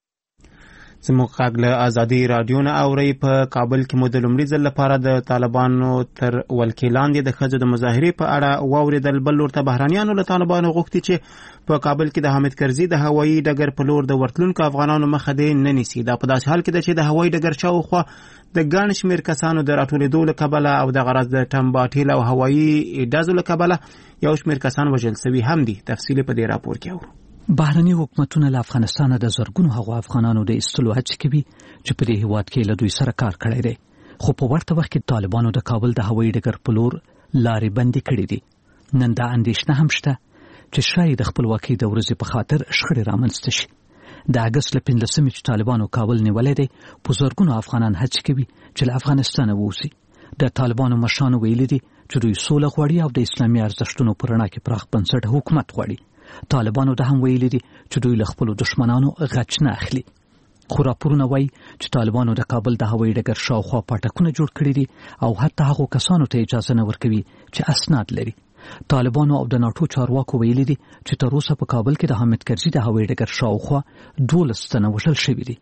زموږ غږ له ازادي رادیو نه اوري. په کابل کې مو د لومړي ځل لپاره د طالبانو تر ولکې لاندې د ښځو د مظاهرې په اړه واورېدل. بل ورته بهرانیانو له طالبانو غوښتي چې په کابل کې د حامد کرزي د هوایي ډګر په لور د ورتلونکو افغانانو مخه دې نه نیسي. دا په داسې حال کې ده چې د هوایي ډګر شاوخوا د ګڼ شمېر کسانو د راټولېدو له کبله او د غرض د ټمباټیل او هوایي ډزو له کبله یو شمېر کسان وژل شوي هم دي. تفصیل په دې راپور کې اورو. بهرني حکومتونه له افغانستان د زرګونو هغو افغانانو د ایستلو هڅې کوي چې په دې هیواد کې له دوی سره کار کړی دی، خو په ورته وخت کې طالبانو د کابل د هوایي ډګر په لور لارې بندي کړې دي. نن دا اندېښنه هم شته چې شاید د خپلواکۍ د ورځې په خاطر شخړې رامنځته شي. د اګست له 15مې چې طالبانو کابل نیولی دی، په زرګونو افغانان هڅې کوي چې له افغانستانه ووځي. د طالبانو مشرانو ویلي دي چې دوی سوله غواړي او د اسلامي ارزښتونو په رڼا کې پراخ بنسټه حکومت غواړي. طالبانو دا هم ویلي دي چې دوی له خپلو دشمنانو غچ نه اخلي. خو راپورونه وایي چې طالبانو د کابل د هوایي ډګر شاوخوا پاټکونه جوړ کړي دي او حتی هغو کسانو ته اجازه نه ورکوي چې اسناد لري. طالبانو او د ناټو چارواکو ویلي دي چې تر اوسه په کابل کې د حامد کرزي د هوایي ډګر شاوخوا 12 تنه وژل شوي دي.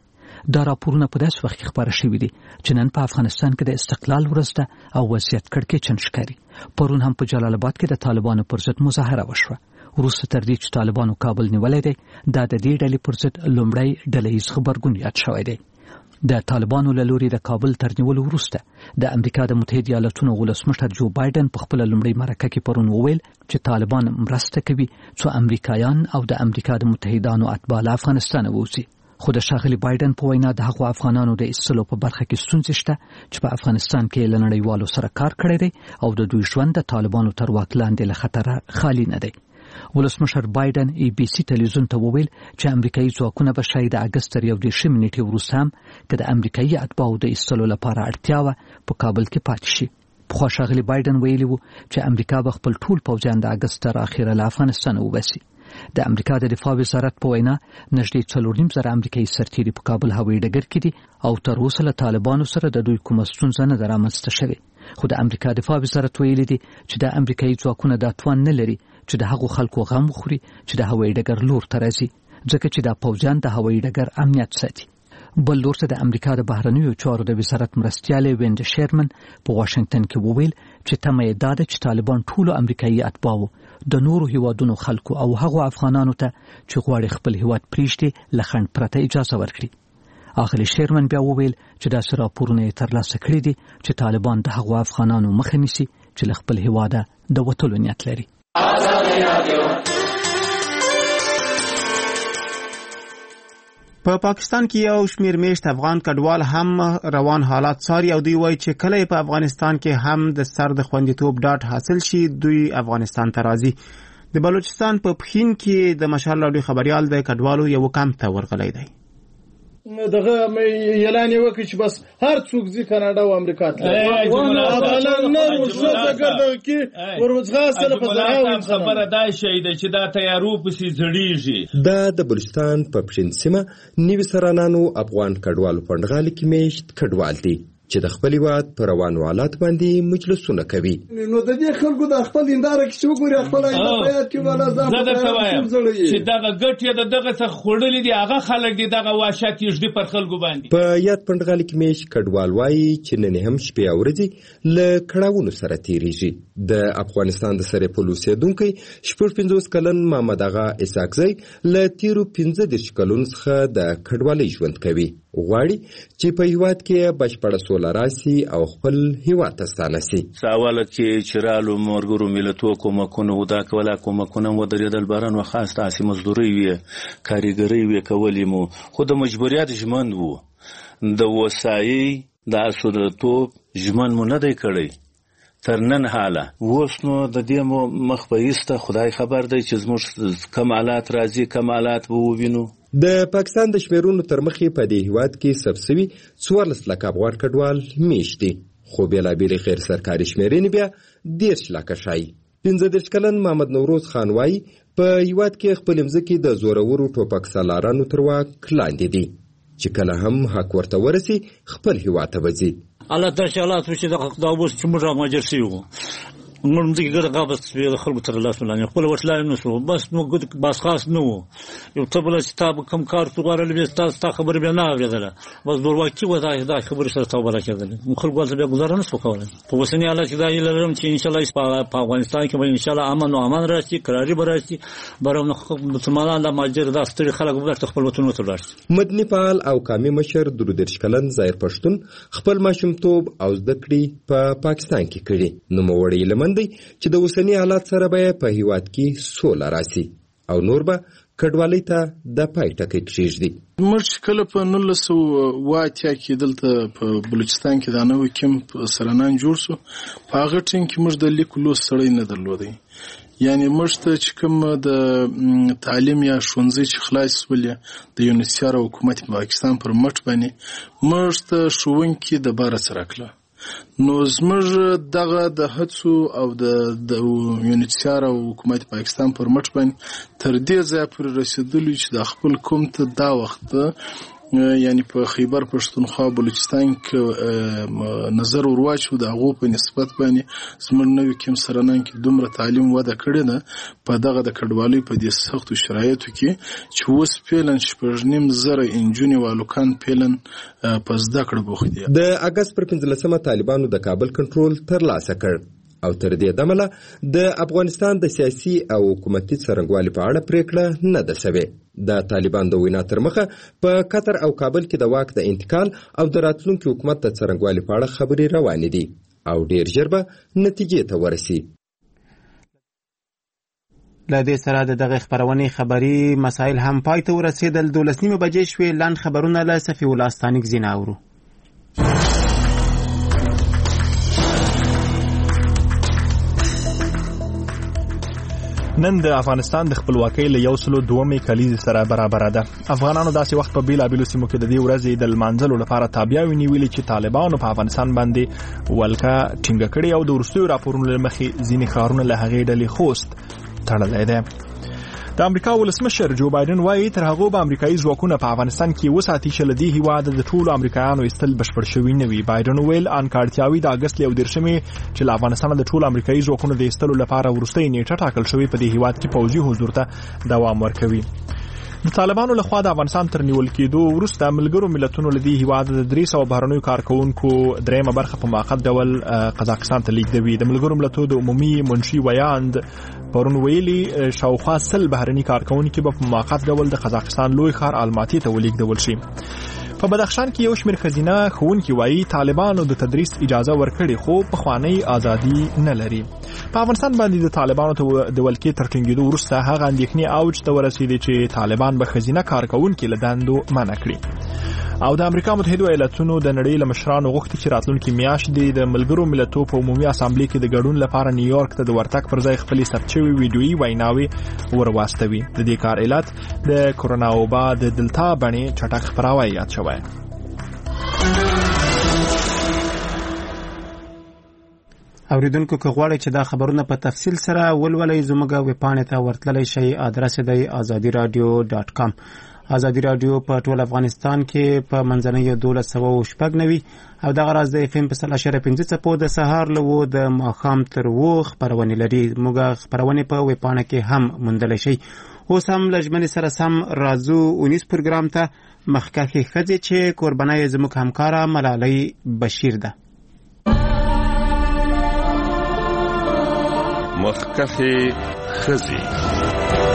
دا راپورونه په داسې وخت کې خبره شوي دي چې نن په افغانستان کې د استقلال ورځ ده او وضعیت کړکېچن ښکاري. پرون هم په جلال آباد کې د طالبانو پر ضد مظاهره وشوه. وروسته تر دې چې طالبانو کابل نیولی دی، دا د دې ډلې پر ضد لومړی ډلهییز غبرګون یاد شوی دی. د طالبانو له لوري د کابل تر نیولو وروسته د امریکا د متحده ایالاتونو ولسمشر جو بایدن په خپله لومړۍ مرکه کې پرون وویل چې طالبان مرسته کوي څو امریکایان او د امریکا د متحدانو اتباع له افغانستانه ووځي. خو د ښاغلي بایدن په وینا د هغو افغانانو د ایستلو په برخه کې ستونزې شته چې په افغانستان کې له نړیوالو سره کار کړی دی او د دوی ژوند د طالبانو تر واک لاندې له خطره خالي نه دی. ولسمشر بایدن ABC تلویزیون ته وویل چې امریکایي ځواکونه به شاید د اګست تر 1 نیټې وروسته هم که د امریکایي اتباعو د ایستلو لپاره اړتیا وه په کابل کې پاتې شي. پخوا ښاغلي بایدن ویلي و چې امریکا به خپل ټول پوځیان د اګست تر اخره له افغانستانه وباسي. د امریکا د دفاع وزارت په وینا نږدې 4.5 امریکایي سرتیري په کابل هوایي ډګر کې دي او تر اوسه له طالبانو سره د دوی کومه ستونزه نه ده رامنځته شوې. خو د امریکا دفاع وزارت ویلي دي چې د امریکایي ځواکونه دا توان نه لري چې د هغو خلکو غم وخوري چې د هوایي ډګر لور ته راځي، ځکه چې دا پوځیان د هوایي ډګر امنیت ساتي. بل لور ته د امریکا د بهرنیو چارو د وزارت مرستیالی ویند شیرمن په واشنگټن کې وویل چې تمه یې دا ده چې طالبان ټولو امریکایي اتباعو د نورو هیوادونو خلکو او هغو افغانانو ته چې غواړي خپل هیواد پریږدي له خنډ پرته اجازه ورکړي. اخلي شیرمن بیا وویل چې داسې راپورونه یې ترلاسه کړي دي چې طالبان د هغو افغانانو مخه نیسي چې له خپل هیواده د وتلو نیت لري. په پاکستان کې یو شمیر میشت افغان کډوال هم روان حالات څاري او دوی وایي چې کله په افغانستان کې هم د سر د خوندیتوب ډاډ حاصل شي دوی افغانستان ته راځي. د بلوچستان په پښین کې د مشال راډیو خبريال د کډوالو یو کمپ ته ورغلی دی. دغه اعلان وکړي چې بس هر څوک ځي کاناډا او امریکا ته افغانان نه ورسره ګرځي کې ورځغاسته په ځای خبره دا شي چې دا تیارو پسې ځړیږي. دا د بلوچستان په پښین سیمه نیوي سرانانو افغان کډوالو پندغالي کې میشت کډوال دي چې د خپل واد پر روانو حالات باندې مجلسونه کوي. نو د دې خلکو د خپل انداره کې وګوري خپل انداره کې ولا ځم چې دغه ګټه دغه څه خړلې دي هغه خلک دي دغه واشات یږدي پر خلکو باندې. په یاد پندغالي کې میش کډوال وایي چې نن هم شپې او ورځې له کړهونو سره تیریږي. د افغانستان د سره پولیس دونکو 45 کلن محمد اغا اساکزی له تیرو 15 کلونو څخه د کډوالۍ ژوند کوي. غواړي چې په هیواد کې بشپړه سوله راسي او خپل هیواد ته ستانه سي. ساواله کې چرالو مورګرو ملتو کومکونه ودا کوله کومکونه ودرېدل باران وخاص تاسو مزدوري وي کاریګری وي کولې مو خو د مجبوریت ژوند وو د وسایي د اسودتوب ژوند مو نه دی کړی تر نن حاله اوس نو د دې مخ په ایسته خدای خبر دی چې زموږ کمالات راځي کمالات ووینو. د پاکستان د شمیرونو تر مخې په دې هیواد کې سبسوي 14 لک افغان کډوال میشتي خو بېلابېلې غیر سرکاري شمیرنې بیا 10 لک شای. 15 کلن محمد نوروز خان وایي په هیواد کې خپل مځکې د زورورو ټوپک سالارانو تر واک لاندې دي چې کله هم حق ورته ورسي خپل هیواد ته وځي. الله تعالی الله چې دا اوس چې موږ ماجر شو موږ دې ګر غابس په خلکو تر لاس لاندې خپل وټلای نو شو بس نو بس خاص نو یو تبل کتاب کم کار تو غوړل به تاسو خبر به نه اوریدله بس دروازه وځه دا خبر سره تاسو راکېدل خلکو ځل به گزارنه سو کوله په وسنی الله چې دا یلرم چې ان شاء الله په افغانستان کې به ان شاء الله امن او امان راشي قراري براشي برم مسلمانان د ماجر د استری خلک به خپل وطن ته ورشي. مدني فعال او قامي مشر درودرش کلن ظاهر پښتون خپل ماشومتوب او ذکرې په پاکستان کې کړي نو موړی لمن چې د اوسنی حالات سره به په هیواد کې سوله راسي او نور به کډوالۍ ته د پای ټکی کېږدي. موږ کله په 1980 کې دلته په بلوچستان کې د نوې کیمپ سرانان جوړ شو په هغه ټیم کې موږ د لیکلو سړی نه درلودی یعنی موږ ته چې کوم د تعلیم یا ښوونځي چې خلاص ولې د یونیسیار حکومت پاکستان پر مټ باندې موږ ته ښوونکي د بار سره کړه نو زموږ دغه د هڅو او د یونیسیار او حکومت پاکستان پر مټ باندې تر دې ځای پورې رسیدلی چې د خپل قوم ته دا وخت یعنی په خیبر پښتونخوا بلوچستان کې نظر ورواچو د هغو په نسبت باندې زموږ نوي کوم سرنان کې دومره تعلیم وده کړې ده په دغه د کډوالۍ په دې سختو شرایطو کې چې اوس فعلا 8.5 انجونې والوکان فعلا په زده کړه بوخت دي. د اګست پر 15مه طالبانو د کابل کنټرول ترلاسه کړ او تر دې دمله د افغانستان د سیاسي او حکومتي څرنګوالي په اړه پریکړه نه ده شوې. د طالبان د وینا تر مخه په قطر او کابل کې د واک د انتقال او د راتلونکي حکومت د څرنګوالي په اړه خبرې روانې دي او ډیر ژر به نتیجې ته ورسي. له دې سره د دغه خبرونې خبري مسایل هم پای ته ورسېدل. 12 بجې شوې. لاند خبرونه له صفي الله ستانیک زینا اورو. نن د افغانستان د خپلواکۍ له 102 کلیزې سره برابر ده. افغانانو داسې وخت په بیلابیلو سیمو کې د دې ورځې د لمانځلو لپاره تابعیاوې نیولې چې طالبانو په افغانستان باندې ولکه ټینګه کړې او د وروستیو راپورونو له مخې ځینې ښارونه له هغې ډلې خوست تړلی دی. د امریکا ولسمشر جو بایدن وایي تر هغه به امریکایي ځواکونه په افغانستان کې وساتي چې له دې هیواده د ټولو امریکایانو ایستل بشپړ شوي نه وي. بایدن ویل انکارتیاوي د اګست 11 چې له افغانستان د ټولو امریکایي ځواکونو د ایستلو لپاره وروستۍ نیټه ټاکل شوې په دې هیواد کې پوځي حضور ته دوام ورکوي. د طالبانو له خوا د افغانستان تر نیول کېدو وروسته ملګرو ملتونو له دې هیواد د 300 بهرنیو کارکونکو درېمه برخه په موقت ډول قزاقستان ته لیږدوي. د ملګرو ملتونو د عمومي منشي ویاند پرون ویلي شاوخوا 100 بهرني کارکونکي به په موقت ډول د قزاقستان لوی ښار الماتي ته ولیږدول شي. په بدخشان کې یو شمېر ښځینه ښوونکي وایي طالبانو د تدریس اجازه ورکړې خو پخوانۍ ازادي نه لري. په افغانستان باندې د طالبانو ته د ولکې تر ټینګېدو وروسته هغه اندېښنې اوج ته ورسېدې چې طالبان به ښځینه کارکوونکي له دندو منع کړي. او د امریکا متحده ایالاتونو د نړۍ له مشرانو غوښتي چې راتلونکي میاشت د ملګرو ملتونو په عمومي اسامبلې کې د ګډون لپاره نیویارک ته د ورتګ پر ځای خپلې ثبت شوې ویډیويي ویناوې ورواستوي. د دې کار علت د کورونا وبا د دلتا باندې چټک خپراوی یاد شوی. اوریدونکو که غواړئ چې دا خبرونه په تفصیل سره ولولئ زموږ ویبپاڼې ته ورتللی شئ. ادرس دی azadiradio.com. ازادي رادیو په ټول افغانستان کې په منځنۍ 1290 او دغه راز د اف ام په 1.5 څپو د سهار له د ماښام تر 2 خبرونه لري. موږ خبرونه په ویبپاڼه کې هم موندلی شئ. اوس هم لږمنې سره سم راځو 19 پروګرام ته. مخکښې ښځې چې قربانه یې زموږ همکاره ملالۍ بشیر ده. مخکښې ښځې.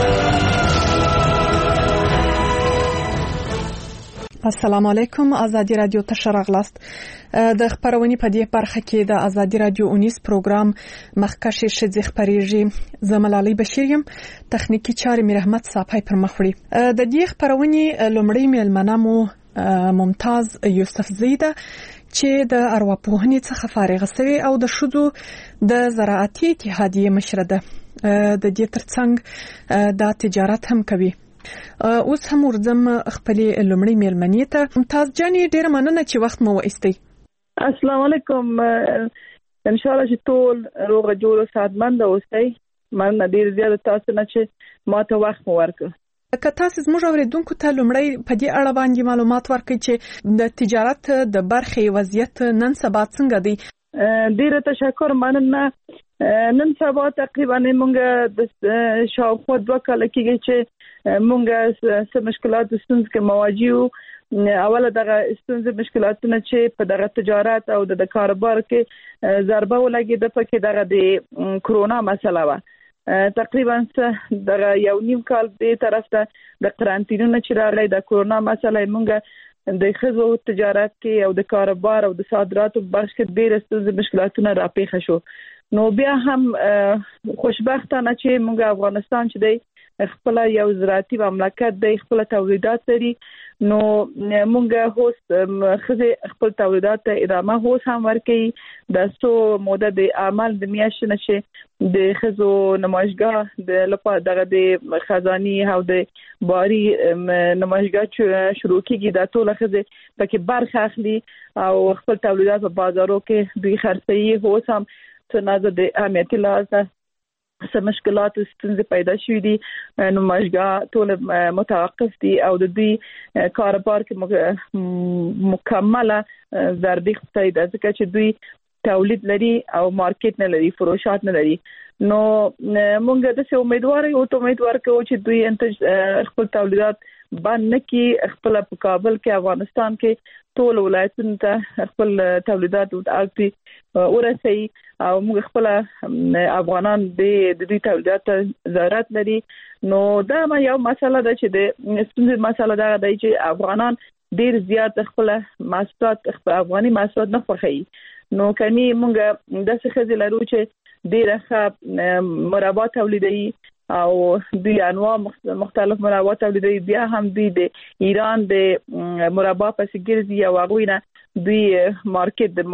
السلام علیکم. ازادي رادیو ته شراغلاست. د خبرونې په دې برخه کې د ازادي رادیو 19 پروګرام مخکښې ښځې خبرېږي. زه ملالۍ بشیر یم. تخنیکی چارې مې رحمت صاحب پر مخ وړي. د دې خبرونې لومړی میلمنه مو ممتاز یوسفزۍ ده چې د ارواپوهنې څخه فارغه شوې او د ښځو د زراعتي اتحادیې مشره ده. د دې ترڅنګ د تجارت هم کوي. اوس هم ورځم خپلې لومړۍ میلمنې ته. ممتاز جانې ډېره مننه چې وخت مو وایستی. السلام علیکم. ان شاء الله چې ټول روغ جوړ او صحتمند اوسئ. مننه ډېر زیاته تاسو نه چې ما ته وخت مو ورکړ. که تاسو زموږ اوریدونکو ته لومړی په دې اړه باندې معلومات ورکړئ چې د تجارت د برخې وضعیت نن سبا څنګه دی. ډېر تشکر. مننه. نن سبا تقریبا موږ د شاوخوا 2 کال کېږي چې موږ سم مشکلات د ستونزې کې مواجه یو. اوله دغه ستونزې مشکلاتونه چې په دغه تجارت او د کاروبار کې ضربه ولګېده پکې دغه د کرونا مسله وه. تقریبا دغه 1.5 کال دې طرف ته د قرنطینونو چې راغلی د کرونا مسله موږ د ښځو تجارت کې او د کاروبار او د صادراتو په برخه کې ډېر ستونزې مشکلاتونه راپېښه شو. نو بیا هم خوشبختانه چې موږ افغانستان چې دی خپل یو زراعتي مملکت دی، خپل تولیدات لري. نو موږ هوس خزه خپل تولیدات ته ادامه هوس هم ورکوي. د سو موده د عمل د میاشتې نشه د خزو نمایشګاه د لپاره دغه د خزاني او د باري نمایشګاه شروع کیږي. د ټول خزه پکې برخه اخلي او خپل تولیدات په بازارو کې دوی خرڅوي. هوس هم څنګه د اهمیت لازم څه مشکلات او ستونزې پیدا شوې دي نو مشګه ټول متوقف دي او د دوی کاروبار کې مکمله ضربې خطای ده ځکه چې دوی تولید لري او مارکیټ نه لري فروشات نه لري نو مونږ د څه امیدوار کوو چې دوی خپل تولیدات باندې نکي خپل په کابل کې افغانستان کې ټول ولایتونو ته خپل تولیدات ورته ورسي او موږ خپل افغانان د دې تولیدات ضرورت لري نو دا یو مسله ده چې د ستونزې مسله ده چې افغانان ډیر زیات خپل محصولات افغاني محصولات نه خوښي نو کني موږ د څه خزي لرو چې ډیره مربا تولیدي او دوی انواع مختلف مربا تولیدي بیا هم دوی د ایران د مربا پسې ګرځي او هغه دوی مارکیټ د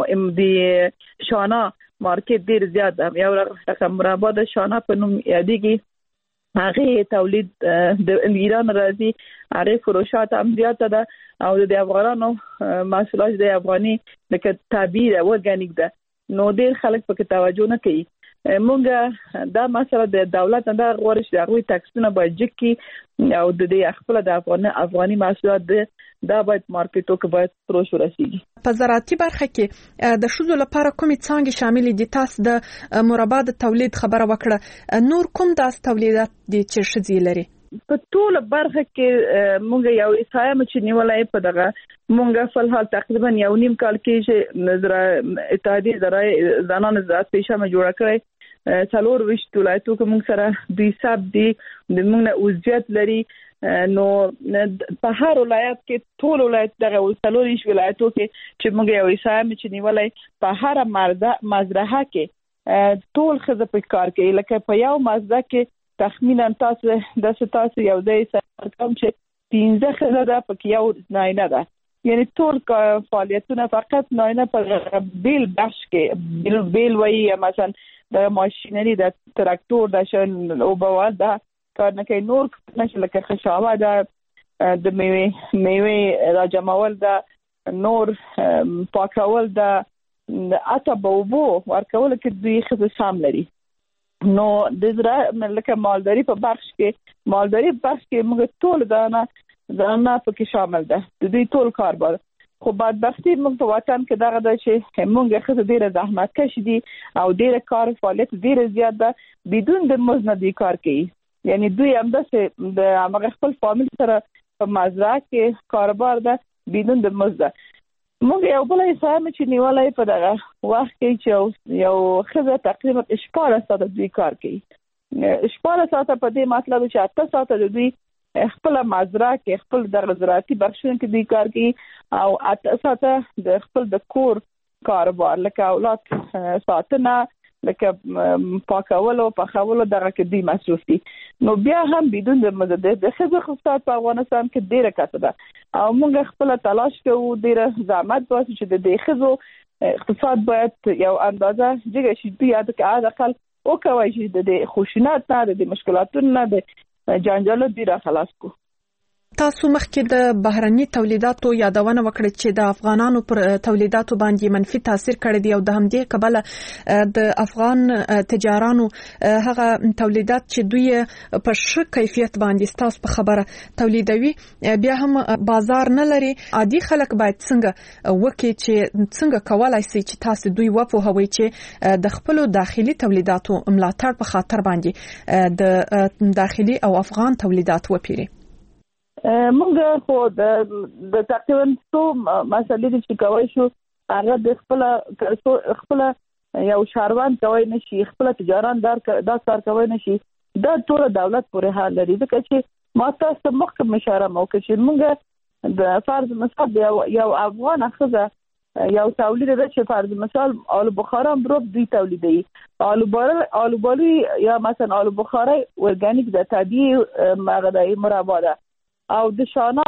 شانا مارکیټ ډیر زیات یو رقم مربا د شانا په نوم یادېږي هغه تولید د ایران راځي هغه فروشات هم زیات ده او د افغانانو محصولات د افغاني لکه طبيعي او ارګانیک ده نو ډیر خلک پکې توجه نه کوي مونږ دا مسله د دولت نه غوړش د هغوی ټاکسونه باید جکي او د دې خپل د افغاني محصولات دا باید مارکیټو کې باید پروش ورسیږي په زراعتي برخه کې د شذو لپاره کومې څانګې شامل دي تاسو د مربا د تولید خبره وکړه نور کوم داس تولیدات دي چې شذي لري په ټول برخه کې مونږ یو اسایم چې نیولای په دغه مونږ فلحال تقریبا یو نیم کال کې چې نظر اتحادیه ذرای زنان زراعت پیشه مې جوړ کړی څلور وشت ولایتو کې مونږ سره دوی حساب دي د مونږ نه اوزیت لري نو په هر ولایت کې ټول ولایت دغه څلور ولایتو کې چې مونږ یو اسایم چې نیولای په هر مزرعه کې ټول خزه په کار کې لکه په یو مزرعه کې تخمینا تاسو یو ځای سره کوم چې 15 خزه ده په یو ناینه ده یعنی ټول فعالیتونه فقط ناینه په بیل بخش کې بیل وایي مثلا د ماشینری د تراکتور د شن او بوال دا کار نه کوي نور نشه لکه خشاوه ده د میوه راجمول ده نور پاکول ده اته بوبو ورکول کې دوی خصه شام لري نو د زراعت لکه مالداري په بخش کې موږ ټول دانه په کې شامل ده د دې ټول کاروبار خو بدبختی موږ په وطن کې دغه د چې موږ خزه ډیره زحمت کش دي او ډیره کار فعالیت ډیره زیات ده بدون د مزد دی کار کوي یعنی دوی هم د هغه خپل فامیل سره په مزرعه کې کاروبار ده بدون د مزد موږ یو بل حساب چې نیولای په دغه وخت کې چې یو خزه تقریبا 14 ساعت دوی کار کوي 14 ساعت په دې مطلب چې 8 ساعت دوی خپل مزرعه کې خپل د زراعتي بخشونو کې دوی کار کوي او 8 ساعت د خپل د کور کاروبار لکه اولاد ساتنه لکه پاکولو پخولو دغه کې دوی مصروف دي نو بیا هم بدون د مزد د خزه خصوصات په افغانستان کې ډیره کته ده او موږ خپل تلاش کوو ډیره زحمت واسي چې د خزو اقتصاد باید یو اندازه جګه شي دوی اته اقل او کوي چې د خوشینات نه د مشکلاتونو نه د جنجال دی را خلاص کو تاسو مخکې د بهرني تولیداتو یادونه وکړه چې د افغانانو پر تولیداتو باندې منفي تاثیر کړی دی او د همدې کبله د افغان تجارانو هغه تولیدات چې دوی په ښه کیفیت باندې تاسو په خبره تولیدوي بیا هم بازار نه لري عادي خلک باید څنګه وکړي چې څنګه کولای شي چې تاسو دوی وپوهوي چې د خپل داخلي تولیداتو ملاتړ په خاطر باندې د داخلي او افغان تولیدات وپیري موږ خو د تقریبا څو مسلې چې کوي شو هغه د خپل یو شاروان کوي نشي خپل تجاران دا کار کوي نشي دا ټول دولت پورې حال لري ځکه چې ما تاسو مخکې اشاره وکړه چې موږ د فرض مثال یو افغان خزه یو تولید ده چې فرض مثال آلو بخارا بروب دوی تولیدي آلو بالي یا مثلا آلو بخارا ارګانیک ده طبيعي مغذي مربا ده او د شانا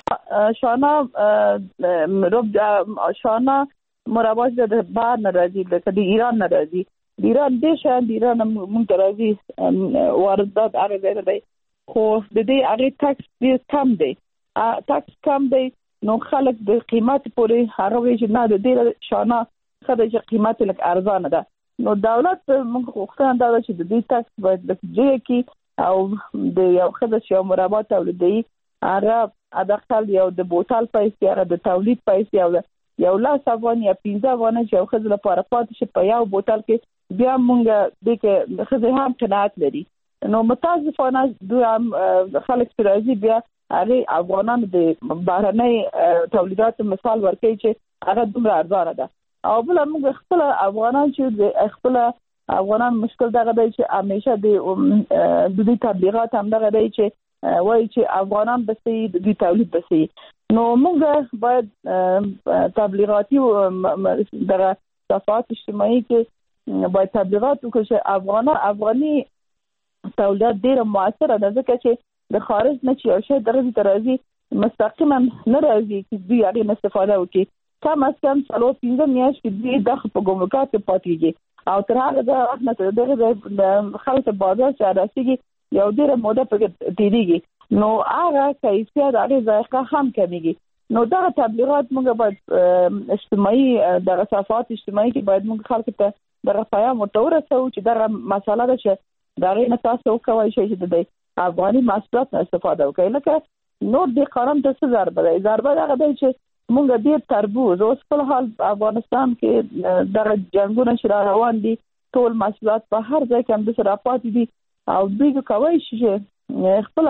مربا د بهر نه راځي د ایران نه راځي د ایران د ایران موږ راځي واردات هغه دی خو د دې هغه ټاکس ډیر کم دی نو خلک د قیمت پورې هغه وی چې نه د دې شانا خدای چې قیمت لک ارزانه ده نو دولت موږ غوښتنه دا چې د دې ټاکس باید لږ کې او د یو خدای چې مربع تولیدي هغه ادخل یو د بوتل پیسې هغه د تولید پیسې او یو لاس افغان یا 15 افغان چې یو خدای لپاره پاتې شي په یو بوتل کې بیا موږ د کې خدای هم قناعت لري. نو متاسفانه دوی هم خلک چې راځي بیا هغه افغانان د بهرنۍ تولیدات مثال ورکوي چې هغه دومره ارزانه ده. او بل موږ خپل افغانان چې خپل افغانان مشکل دغه دی چې همیشه د دوی تبلیغات هم دغه دی چې وایي چې افغانان بسې د دوی تولید بسې. نو موږ باید تبلیغاتي دغه صفحات اجتماعي کې باید تبلیغات وکړو چې افغاني تولیدات ډېر موثره ده ځکه چې د خارج نه چې یو شی دغه ته راځي مستقیما نه راځي چې دوی هغه استفاده وکړي. کم از کم 15 میاشتې دوی دغه په ګمرکات کې پاتېږي او تر هغه د وخت نه دغه خلک بازار چې راسيږي یو ډېر موده پکې تیریږي. نو هغه کیفیت هغه ذایقه هم کمیږي. نو دا تبلیغات موږ باید اجتماعي دغه صفحات اجتماعي کې باید موږ خلک ته دغه پیغام ورسوو چې دغه مساله ده چې دغه نه تاسو کوی شئ چې د افغاني محصولات نه استفاده وکړئ. لکه نور د قانون ته څه ضربه ده؟ ضربه هغه ده چې موږ ډېر تربوز اوس په حال افغانستان کې دغه جنگونه چې روان دي ټول محصولات په هر ځای کې هم د صرافات دي او دوی کوي چې خپل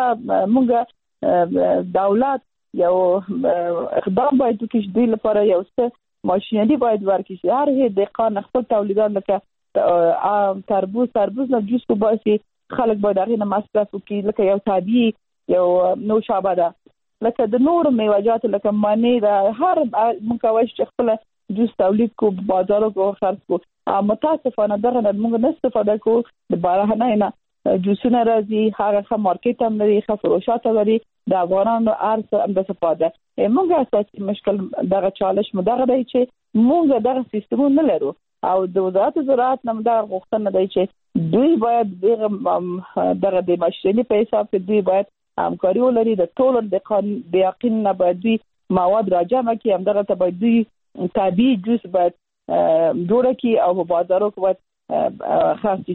موږ دولت یو اقدام باید وکړي چې دوی لپاره یو څه ماشینري باید ورکړي. هر هیڅ دهقان خپل تولیدات لکه تربوز نه جوس وباسي خلک باید هغه نه مصرف وکړي لکه یو طبيعي یو نوشابه ده لکه د نور میوه‌جات لکه مانی دا هر مکوای چې خپل جوس تولید کو بازارو کو خرڅ کو. متاسفانه دغه موږ نه استفاده کو د بهرنۍ نه جوسونه راځي هغه ښه مارکیټ هم لري ښه فروشات لري د افغانانو ارز هم د استفاده. موږ اساسي مشکل دغه چالش مو دغه دی چې موږ دغه سیستم نه لرو او د وزارت زراعت نه دغه غوښتنه دی چې دوی باید دغه د ماشیني په حساب کې دوی باید همکاري ولري د ټولو د یقین نه باید دوی مواد راجمع کړي همدغه ته باید دوی طبيعي جوس باید جوړ کړي او په بازارو کې باید خاصی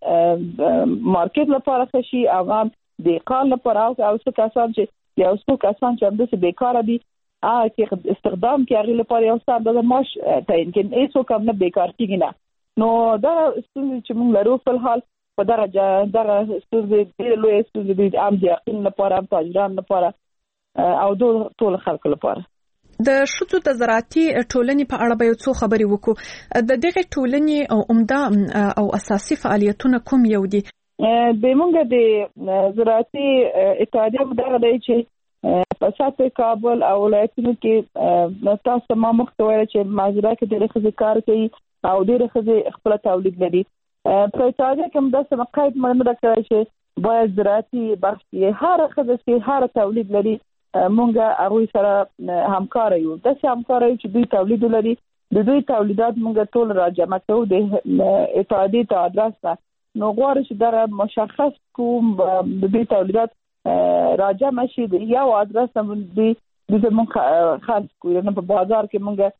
چې مارکیټ لپاره خشي او د کال لپاره او څه کسان چې یو څو کسان چې هم د بیکاره دي چې استخدام کې هغه لپاره یو څه د معاش تعین کې هیڅ کوم نه بیکار کیږي نه. نو دا چې موږ لرو په حال په دغه ستونزې ډېرې لویې ستونزې دي عام د یقین لپاره هم تاجران لپاره او ټول خلکو لپاره. د ښځو د زراعتي ټولنې په اړه به یو څو خبرې وکړو. د دغه ټولنې او عمده او اساسي فعالیتونه کوم یو دي؟ د موږ د زراعتي اتحادیه دغه دی چې په سطح کابل او ولایتونو کې تاسو ما مخکې ویل چې مازیګر کې ډېرې ښځې کار کوي او ډېرې ښځې خپل تولید لري. په اتحادیه کې هم داسې مقاید مننه کړی چې باید زراعتي برخې هر ښځه چې هر تولید لري مونږ هغه سره همکار یو. داسې همکار یو چې دوی تولید لري د دوی تولیدات مونږ ټول راجمع کوو د اتحادیه ته ادرس ده. نو غواړو چې دا مشخص کوم د دوی تولیدات راجمع شي د یو ادرس هم دوی مونږ خرڅ کوو. نه په بازار کې مونږ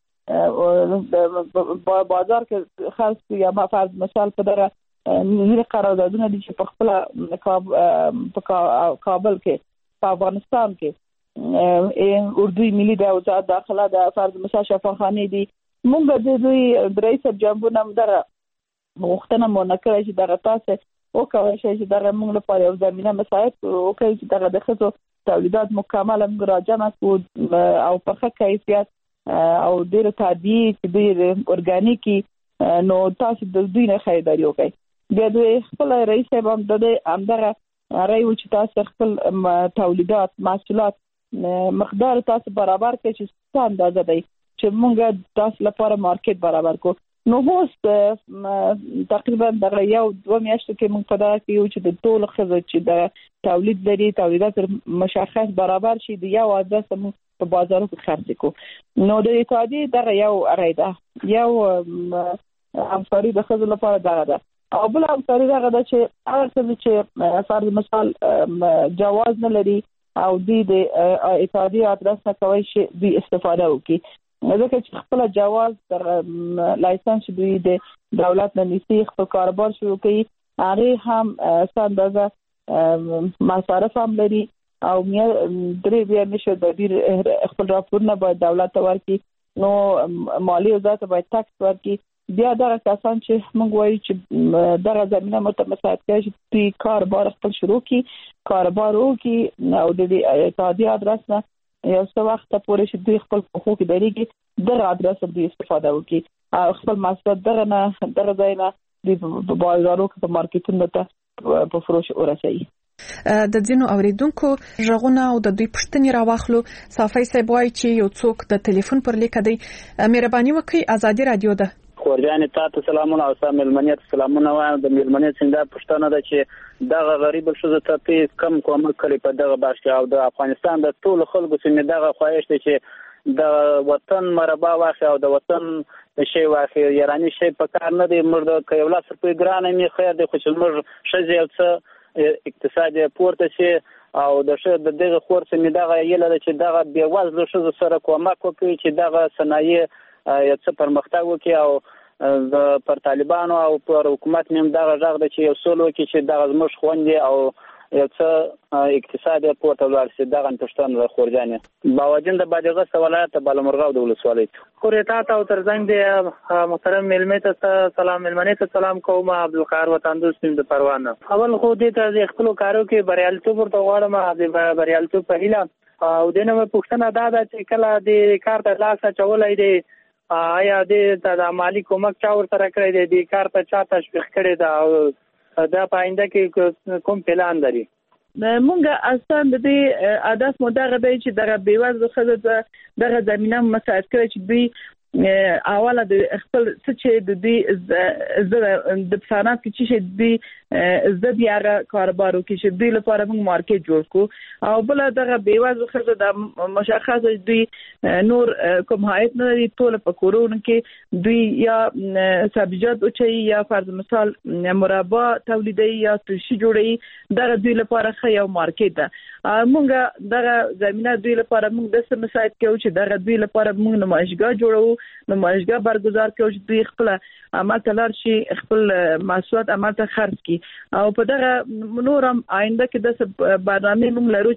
بازار کې خرڅ کوو یا فرض مثال په دغه نړۍ قراردادونه دي چې په خپل کابل کې په افغانستان کې اردوی ملي د وزارت داخله د فرض مثال شفاخانه دي. موږ د دوی رئیس جمهور هم دغه غوښتنه مونږ کړی چې دغه تاسو او کوي چې دغه موږ لپاره یو زمينه مساعد او کوي چې دغه د خصو تولیدات مکمل راجمع کو او په ښه کیفیت او ډېر طبيعي ډېر اورګانیکي نو تاسو د دوی نه خریداري وکړئ. بیا د خپل رئیس هم دغه رايو چې تاسو خپل تولیدات محصولات مقدار تاسو برابر کړئ چې څه اندازه دی چې موږ تاسو لپاره مارکیټ برابر کو. نو هوس تقریبا دغه یو 2 میاشتې کې موږ په دا کې یو چې د ټول خزه چې د تولید لري تولیدات مشخص برابر شي د یو ادرس موږ په بازارو کې خرڅ کو. نو د اتحادیه دغه یو اړیده یو همکاري د خزه لپاره دغه ده او بل همکاري دغه ده چې هغه څه چې فرض مثال جواز نه لري او د اتحادیه ادرس نه کوي چې دوی استفاده وکړي. ځکه چې خپل جواز تر لایسنس دوی د دولت نه نیسي خپل کاروبار شروع کوي هغه هم ساندازه مصارف هم لري او درې بیا نشو د دې خپل راپورونه باید دولت ته ورکړي نو مالی وزارت باید ټاکس ورکړي بیا دغه کسان چې موږ وایو چې دغه زمينه متمساعد کوي چې دوی کاروبار خپل شروع کړي کاروبار وکړي او د اتحادیه ادرس نه یو څه وخت پورې چې دوی خپل حقوق لري دغه ادرس دوی استفاده وکړي او خپل محصولات دغه ځای نه د بازارو کې په مارکیټونو ته په فروش ورسوي. د ځینو اوریدونکو ژغونه او د دوی پښتنې راوخلو صافي صاحب وایي چې یو څوک د ټلیفون پر لیک دی مهرباني وکړئ ازادي رادیو ده خورجان تاسو سلامونه او ملمنیت سلامونه وایم د ملمنیت څنګه پښتنه ده چې دغه غریب شوزه ته کم کوم کړي په دغه باشي او د افغانستان د ټول خلکو چې دغه خواهش دي چې د وطن مربع واخی او د وطن شی واخی یاراني شی په کار نه دی مرده کيولا سپې ګرانه می خیر د خوشل مر شزي او څه اقتصادي پورته شي او د شه د دغه خورڅ می دغه یله چې دغه بیا وزله شوزه سره کومک وکړي چې دغه صنایع یو څه پرمختګ وکړي او پر طالبانو او پر حکومت نیم دغه ژغ د چې یو سولو کې چې دغه زموږ خوندې او یو څه اقتصادي پورته ورسي دغه پښتون خورجانې باوجین د باجغه ولایت بالمرغاو د ولسوالۍ خوريتا او ترڅنګ د محترم ملمت ته سلام ملمنه ته سلام کوم عبدالقاهر وطن دوستم د پروانه اول خو دې ته خپل کارو کې بریالتوب ورته غواړم د بریالتوب په هیله او دنه پښتنه دا چې کله د کار ته لاس چولای دی آیا د مالی کومک چا ورته کړی دی کار ته چا تشویق کړی دا او دا پاینده کې کوم پلان لري مونږه اصلا د دې اهداف مدغه دی چې دغه بیوزله خزه دغه زمينه مساعد کړي چې دوی اوله د خپل څه چې د دې د صنعت کې چې دوی د بیا کاروبارو کې چې دوی لپاره موږ مارکیټ جوړ کو او بل دغه بیوزله خزه د مشخصه دوی نور کوم حایت نه لري ټول په کورونه کې دوی یا سبزیجات او چي یا فرض مثال مربا تولیدي یا ترشي جوړي دغه دوی لپاره یو مارکیټ ده مونږه دغه زمينه دوی لپاره موږ د سمسایت کوو چې دغه دوی لپاره موږ نمایشګاه جوړو نمایشګاه برگزار کوو چې دوی خپل عمل تلار شي خپل محصولات عمل ته خرڅ کړي او په دغه نورم آینده کې د برنامه موږ لرو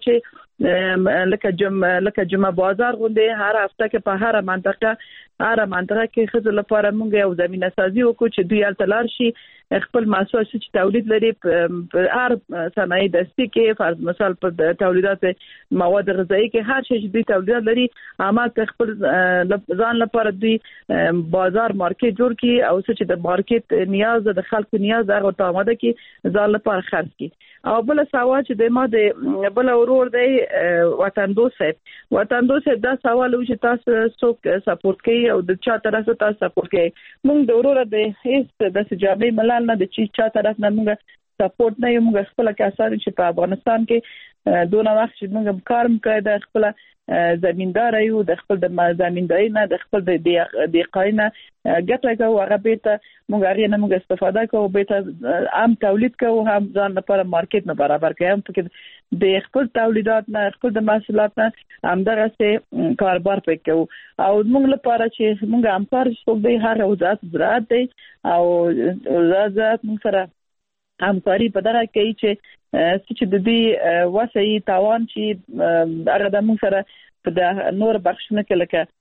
چې لکه جمعه بازار غونډه هر هفته کې په هر منطقه کې خزل لپاره موږ یو زمينه سازي وکړو چې دوی تلار شي خپل محصولات چې تولید لري په هر صنایع دستي کې فرض مثال په تولیدات مواد غذایی کې هر شی چې دوی تولیدات لري عامه خپل ځان لپاره دوی بازار مارکیټ جوړ کړي او چې د مارکیټ نیاز د خلکو نیاز هغه ته آماده کړي ځان لپاره خرڅ کړي او بل سوال چې د ما د بل ورور دی وطن دوست دا سوال و چې تاسو څوک سپورټ کوي او د چا طرف تاسو سپورټ کوي موږ د ورور د هیڅ د سجابي ملال نه د چا طرف نه موږ سپورټ نه یو موږ خپل کسان چې په افغانستان کې دونه وخت چې موږ کار وکړو د خپل زمیندار یو د خپل د زمینداري نه د خپل د قاینه ګټه کوو هغه به ته موږ هغه نه موږ استفاده کوو به ته عام تولید کوو هم ځان لپاره مارکیټ نه برابر کوي هم پکې د خپل تولیدات نه خپل د محصولات نه همدغه سه کاروبار پکې کوو او موږ لپاره چې موږ امپار څوک دی هر وزارت زراعت دی او وزارت موږ سره همکاري په دغه کې چې د دې وسایي تاوان چې هغه د موږ سره په د نور بخښنه کې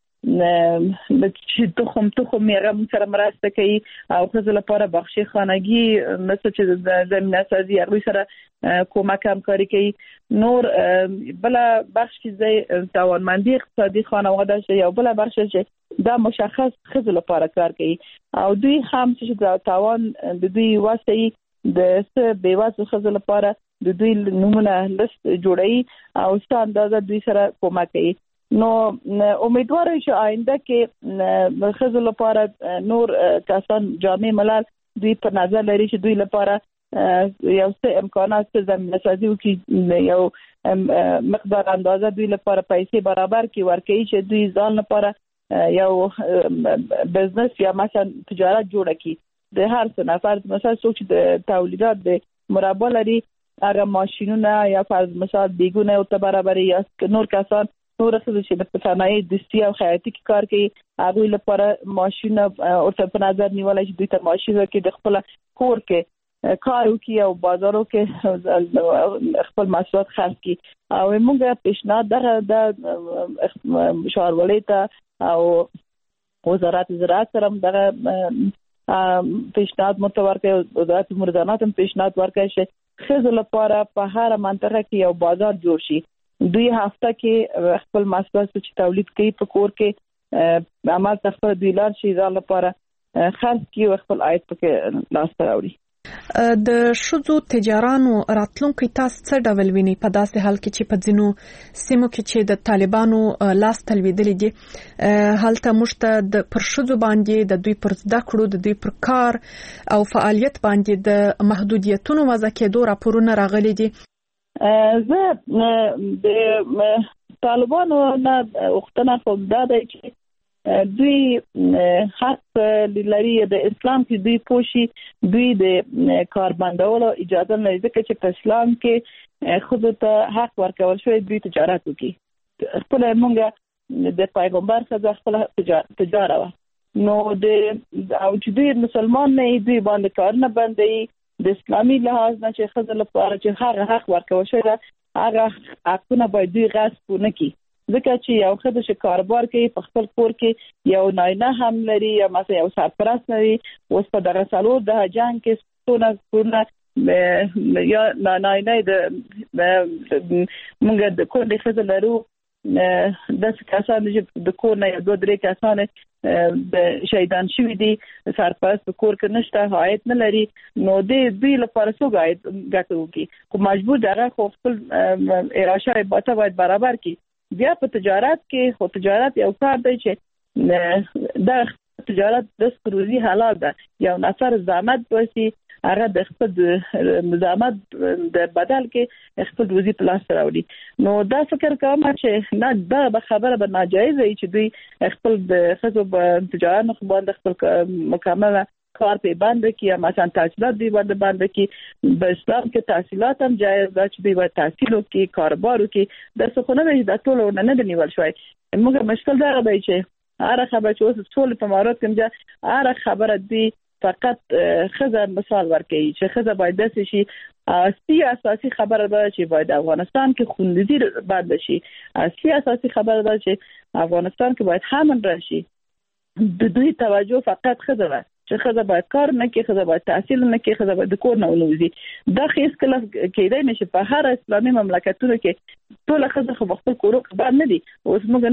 لکه د چې تخم یې موږ سره مرسته کوي او خپل لپاره بخشي خانګي مثل چې د زمينه سازي هغه سره کومک همکاري کوي نور بل بخش چې توانمندي اقتصادي خانواده شي او بل بخش چې دا مشخص خپل لپاره کار کوي او دوی هم چې تاوان د دوی وسایي د څه بیوازه خزل لپاره د دوی نمونه لیست جوړي او څه اندازه دوی سره کومک کوي نو امیدوار یم چې آینده کې خزل لپاره نور کسان جامع ملل دوی په نظر لري چې دوی لپاره یو څه امکانات زمینه سازي وکړي یو مقدار اندازه دوی لپاره پیسې برابر کړي ورکړي چې دوی ځان لپاره یو بزنس یا مثلا تجارت جوړ کړي د هر څه نفر مثلا څوک چې د تولیدات د مربا لري هغه ماشینونه یا فرض مثال دیګونه او ته برابر یا نور کسان نور څه چې د صنایع دستی او خیاطي کې کار کوي هغه لپاره ماشين او په نظر نیول چې دوی ته ماشين کې د خپل کور کې کار وکي او بازارو کې خپل محصولات خرڅ کړي او موږ پیشنهاد د شاروالۍ ته او وزارت زراعت سره دغه پیشنهاد متورکه وزارت مردانات هم پیشنهاد ورکړي چې خزو لپاره په هر منطقه کې یو بازار جوړ شي دوی هفته کې خپل محصولات چې تولید کوي په کور کې عمل تخفیف دی لار شي ځان لپاره خرڅ کوي او خپل عاید پکې لاس ته راوړي د شذو تجارانو راتلونکي تاسو څه ډول ویني په داسې حال کې چې په ځینو سیمو کې چې د طالبانو لاس تلویدلې دي هلته موږ ته د پر شذو باندې د دوی پر زده کړو د دوی پر کار او فعالیت باندې د محدودیتونو وضع کېدو راپورونه راغلي دي زه د طالبانو نه وختونه خو دا دی چې دوی حق لري د اسلام کې دوی پوشي دوی د کاربندولو اجازه نه لري چې په اسلام کې خود ته حق ورکول شوی دوی تجارت وکړي خپل موږ د پیغمبر څخه خپل تجارت نو د او چې دوی مسلمان نه دوی باندې کار نه باندې د اسلامي لحاظ نه چې خود لپاره چې هغه حق ورکول شوی هغه حقونه باید دوی غصب نه کړي ځکه چې یو خدای چې کاروبار کوي په خپل کور کې یو ناینه هم لري یا مثلا یو سرپرست لري اوس په دغه سالو د جنگ کې څونه یا ناینه د موږ د کور د خدای لرو د کسان چې د کور نه دوه درې کسان د شهیدان شوی دي سرپرست په کور کې نشته عاید نه لري نو دوی لپاره څو عاید ګټو کی خو مجبور دغه خپل اراشه باته باید برابر کی بیا په تجارت کې خو تجارت یو کار دی چې د تجارت د روزي حلال ده یو نفر زحمت وسی هغه د خپل زحمت د بدل کې خپل روزي په لاس راوړي نو دا فکر کوم چې نه دا خبره به ناجایز وي چې دوی خپل د خصوص تجارت نه باندې خپل مکمل کار په باندې کې مثلا تحصیلات دی باندې کې په اسلام کې تحصیلات هم جایز ده چې دوی تحصیل وکړي کاروبار وکړي د څه نه د ټولو نه نیول شوی موږ مشکل دا دی چې هر خبره چې اوس ټول په مارات کې هر خبره دی فقط خزه مثال ورکړي چې خزه باید داسې شي اساسي خبره ده چې باید افغانستان کې خوندزي بند شي اساسي خبره ده چې افغانستان کې باید امن راشي د دوی توجه فقط خزه ده چې خزه باید کار نه کوي خزه باید تحصیل نه کوي خزه باید کور نه ولوزي دا هیڅ کله کېدای نشي په هر اسلامي مملکتونو کې ټول خزه خو خپل کور باندې نه دي اوس موږ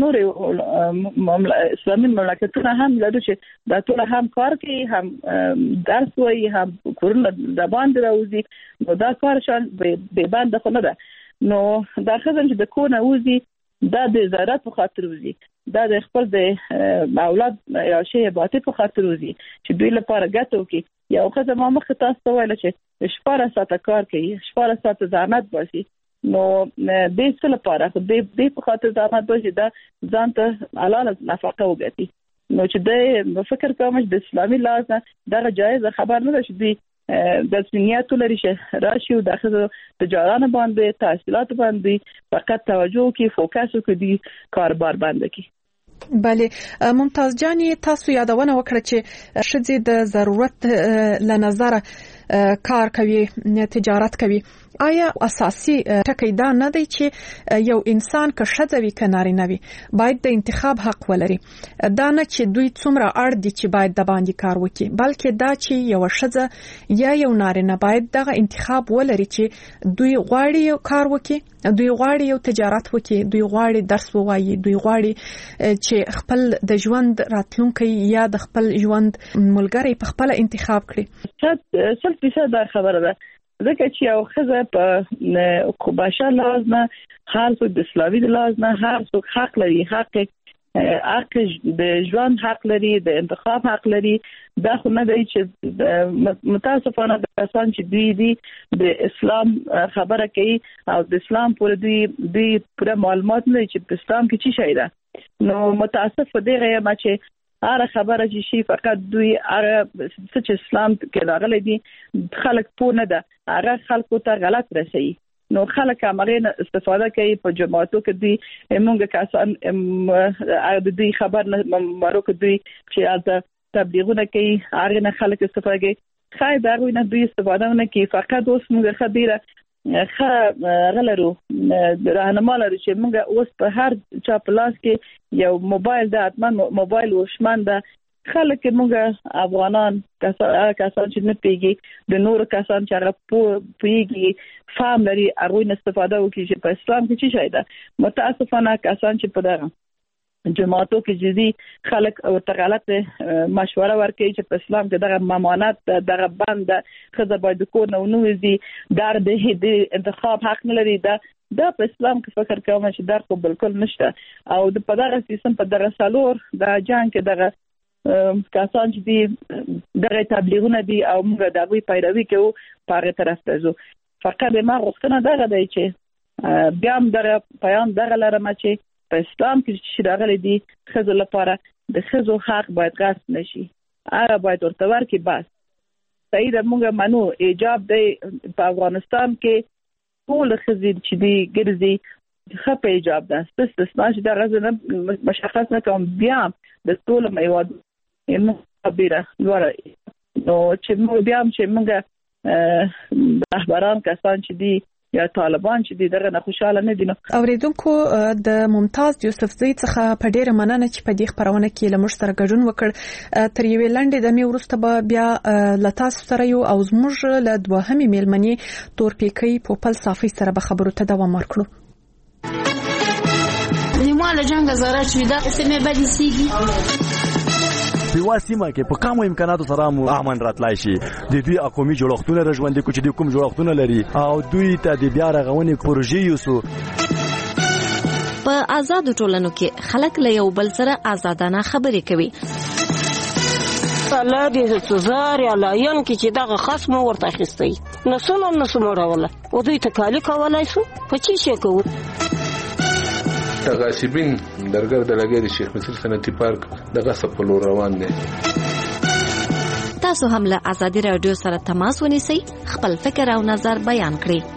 نور اسلامي مملکتونه هم لرو چې دا ټول هم کار کوي هم درس وایي هم کورونه د باندې راوځي نو دا کار شان به باندې خو نه ده نو دا خزه چې د کور نه وځي دا د زراعت په خاطر وځي دا د خپل د اولاد یا شی باطل په خاطر وځي چې دوی لپاره ګټه وکړي یو خزه ما مخ تاسو ته ویل چې 14 ساعته کار کوي 14 ساعته زحمت باسي نو د څه لپاره د په خاطر زحمت باسي دا ځان ته حلال نفقه وګټي نو چې د فکر کوم چې د اسلامي لحاظ دا جایز خبر نه ده چې دوی د سنیاتو لري چې راشي او دغه تجارت باندې تحصیلات باندې فقط توجه کوي فوکس کوي کاروبار باندې کوي بله ممتاز جان تاسو یادونه وکړه چې شذې د ضرورت لنظر کار کوي تجارت کوي آیا اساسي ټکی دا نه دی چې یو انسان که ښځه وي که نارینه وي باید د انتخاب حق ولري دا نه چې دوی څومره اړ دي چې باید د باندې کار وکړي بلکې دا چې یو ښځه یا یو نارینه باید دغه انتخاب ولري چې دوی غواړي یو کار وکړي دوی غواړي یو تجارت وکړي دوی غواړي درس ووایي دوی غواړي چې خپل د ژوند راتلونکي یا د خپل ژوند ملګری په خپل انتخاب کړي 100% دا خبره ده ځکه چې یو خزه په بشر لحاظ نه هر څوک د اسلامي لحاظ نه هر څوک حق لري حق د ژوند حق لري د انتخاب حق لري دا خو نه دی چې متاسفانه د کسان چې دوی دي د اسلام خبره کوي او د اسلام پر دوی پوره معلومات نه چې په اسلام کې څه شي ده نو متاسف دی غواړم چې هر خبره چې شي فقط دوی هغه چې اسلام کې راغلي دي خلک پوه نه ده هغه خلکو ته غلط رسي نو خلک هغه استفاده کوي په جماعتو کې دوی موږ کسان د دې خبر نه مارو کې دوی چې د تبلیغونه کوي هغه نه خلک استفاده کوي خای دغه نه دوی استفاده نه کوي فقط اوس موږ خبره غلرو راهنما لري چې موږ اوس په هر چا پلاس کې یو موبایل د اتمن موبایل وشمن د خلک موږ افغانان کسان چې نه پیږي د نور کسان چې هغه پیږي فهم لري هغه نه استفاده وکړي چې په اسلام کې څه شي ده متاسفانه کسان چې په دغه جماعتو کې جدي خلک او غلط مشوره ورکوي چې په اسلام کې دغه ممانعت دغه بند خزه باید کور نه ونوځي در د انتخاب حق نه لري دا په اسلام کې فکر کوم چې در کو بالکل نشته او د په دغه سیستم په دغه سالور د جنگ کې دغه کسان چې دي دغه تبلیغونه دي او موږ د دوی پیروي کوو په هغه طرف ته ځو فقط ما غوښتنه دغه دی چې بیا هم دغه پیغام دغه لرم چې په اسلام کې چې راغلي دي خزو لپاره د خزو حق باید غصب نشي هغه باید ورته ورکړي بس صحیح ده موږ منو ایجاب دی په افغانستان کې ټول خزې چې دي ګرځي خپه ایجاب ده استثنا چې د غزنه مشخص نه کوم بیا د ټول میواد خبره لوړه نو چې موږ بیا چې موږ رهبران کسان چې دي یا طالبان چې دغه نه خوشاله نه دي. اوریدونکو د ممتاز یوسفزۍ څخه په ډیره مننه چې په دې خبرونه کې لمر سره ګډون وکړ. تر یوې لنډې دمې وروسته به بیا لتاس سره یو او زموږ له دوهمې میلمنې تورپیکۍ پوپل صافي سره به خبرو ته دوام ورکړو. نیمه جنگ زاره چې دا سمې بدې سیږي په واسمه کې په کومو امکاناتو سره مو امن راتلای شي د دوی اقومي جوړښتونه رژوندې کوي چې د کوم جوړښتونه لري او دوی ته د بیا رغونې پروژې یوسو. په آزاد ټولنو کې خلک له یو بل سره آزادانه خبرې کوي. الله دې سزار یا لاین کې چې دغه خصم ورته اخیستي نسونه راوله او دوی تکالی کولای شو په چی شي کوو. غاصبین درګر د لګي د شیخ مصر صنعتي پارک دغه سپلو روان دي. تاسو هم له آزادي رادیو سره تماس ونیسئ خپل فکر او نظر بیان کړئ.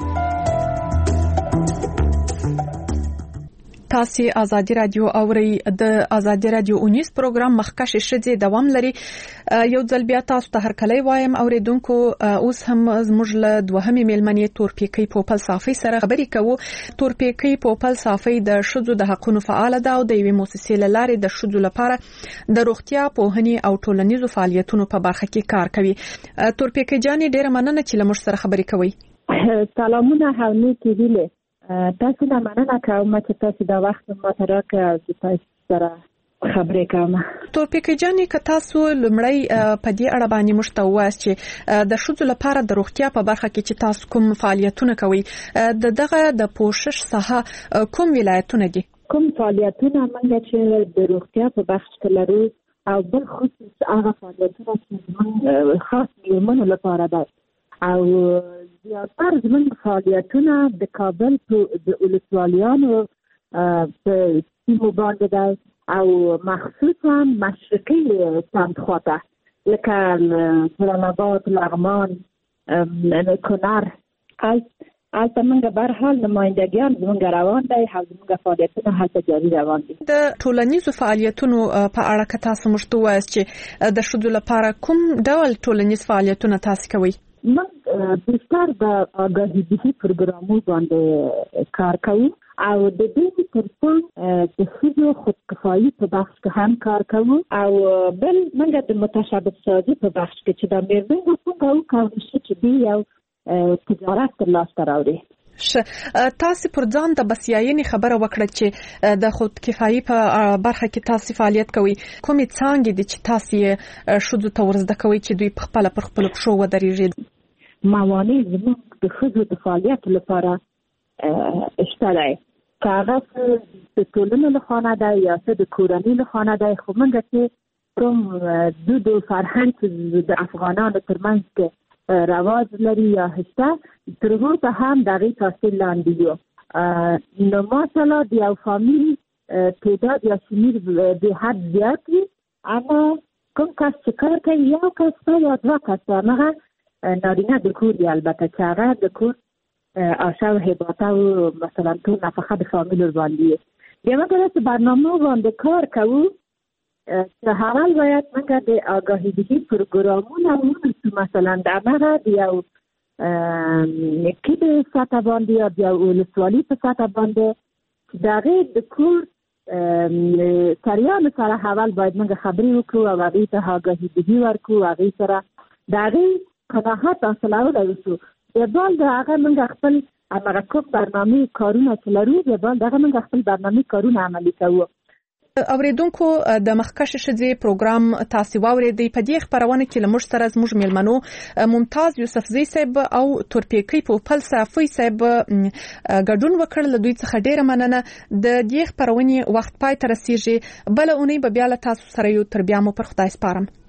تاسو آزادي رادیو اوري د آزادي رادیو 19 پروګرام مخکش شذې دوام لري. یو ځل بیا تاسو ته هرکلی وایم اوریدونکو اوس هم زموږ له دوهمې میلمنې تورپیکۍ پوپل صافي سره خبرې کوو. تورپیکۍ پوپل صافي د شذو د حقوقو فعال ده او د یوې مؤسسې لاره د شذو لپاره د روغتیا پوهنې او ټولنیزو فعالیتونو په برخه کې کار کوي. تورپیکۍ جانې ډیره مننه چې لمر سره خبرې کوي. سلامونه هاوني کېدله تاسو نه مننه کوم چې تاسو دا وخت ما ته راکړ چې تاسو سره خبرې کوم. تورپیکۍ جانې که تاسو لمړی په دې اړه باندې موږ ته ووایاست چې د ښځو لپاره د روغتیا په برخه کې چې تاسو کوم فعالیتونه کوئ دغه د پوښښ ساحه کوم ولایتونه دي؟ کوم فعالیتونه موږ چې د روغتیا په بخش کې لرو او بل خصوص هغه فعالیتونه چې موږ خاص میرمنو لپاره ده او زیاتره زموږ فعالیتونه د کابل د ولسوالیانو په سیمو باندې ده او مخصوصا مشرقي سمت خواته لکه جلال آباد، لغمان، کنر هلته موږ به هر حال نمایندګیان زموږ روان دی او زموږ فعالیتونه هلته جاري روان دي. د ټولنیزو فعالیتونو په اړه که تاسو موږ ته ووایاست چې د ښځو لپاره کوم ډول ټولنیز فعالیتونه تاسو کوئ؟ من بیشتر د آگاهی دهی پروګرامو باندې کار کوو او د دې ترڅنګ د ښځو خودکفایي په بخش کې هم کار کوو او بل موږ د متشابه سازي په بخش کې چې د میرمنو څنګه وکړو چې دی یو تجارت تر لاسته راوړي. تاسو پر ځان د بسیاینې خبره وکړه چې د خودکفایي په برخه کې تاسو فعالیت کوئ. کومې څانګې دي چې تاسو ښځو ته ورزده کوئ چې دوی په خپل پښو ودرېږي؟ موانع زموږ د ښځو د فعالیت لپاره شته دی که هغه د ټولنې له خوا نه دی یا څه د کورنۍ له خوا نه دی خو موږ چې کوم دود او فرهنګ چې د افغانانو ترمنځ کې رواج لري یا شته تر هغو ته هم د هغې تاثیر لاندې یو نو ماشاءالله د یو فامیل تعداد یا شمیر د حد زیات وي اما کوم کس چې کار کوي یو کس یا دوه کس هغه نارینه د کور دی البته چې هغه د کور آشا و هباتا و مثلا تو نفقه د فامیل باندې بیا موږ د برنامه باندې کار کوو چې حال باید موږ د آگاهی دهی پروګرامونه ونیسو مثلا د هغه د یو کې د سطح باندې یا د ولسوالۍ په سطح باندې د هغې د کور سریانو سره حال باید موږ خبرې وکړو او هغې ته آگاهی دهی ورکړو هغې سره د هغې قناعت حاصلولی وشو بیا بال د هغه موږ خپل همغه کوم برنامې کارونه چې لرو بیا بال د هغه موږ خپل برنامې کارونه عملي کوو. اوریدونکو د مخکښ ښځې پروګرام تاسو واوریدئ. په دې خبرونه کې لمر سره زموږ میلمنو ممتاز یوسفزی صاحب او تورپیکی پوپل صافی صاحب ګډون وکړ. له دوی څخه ډیره مننه. د دې خبرونه وخت پای ته رسیږي. بل اونۍ به بیا له تاسو سره یو تر بیا مو پر خدای سپارم.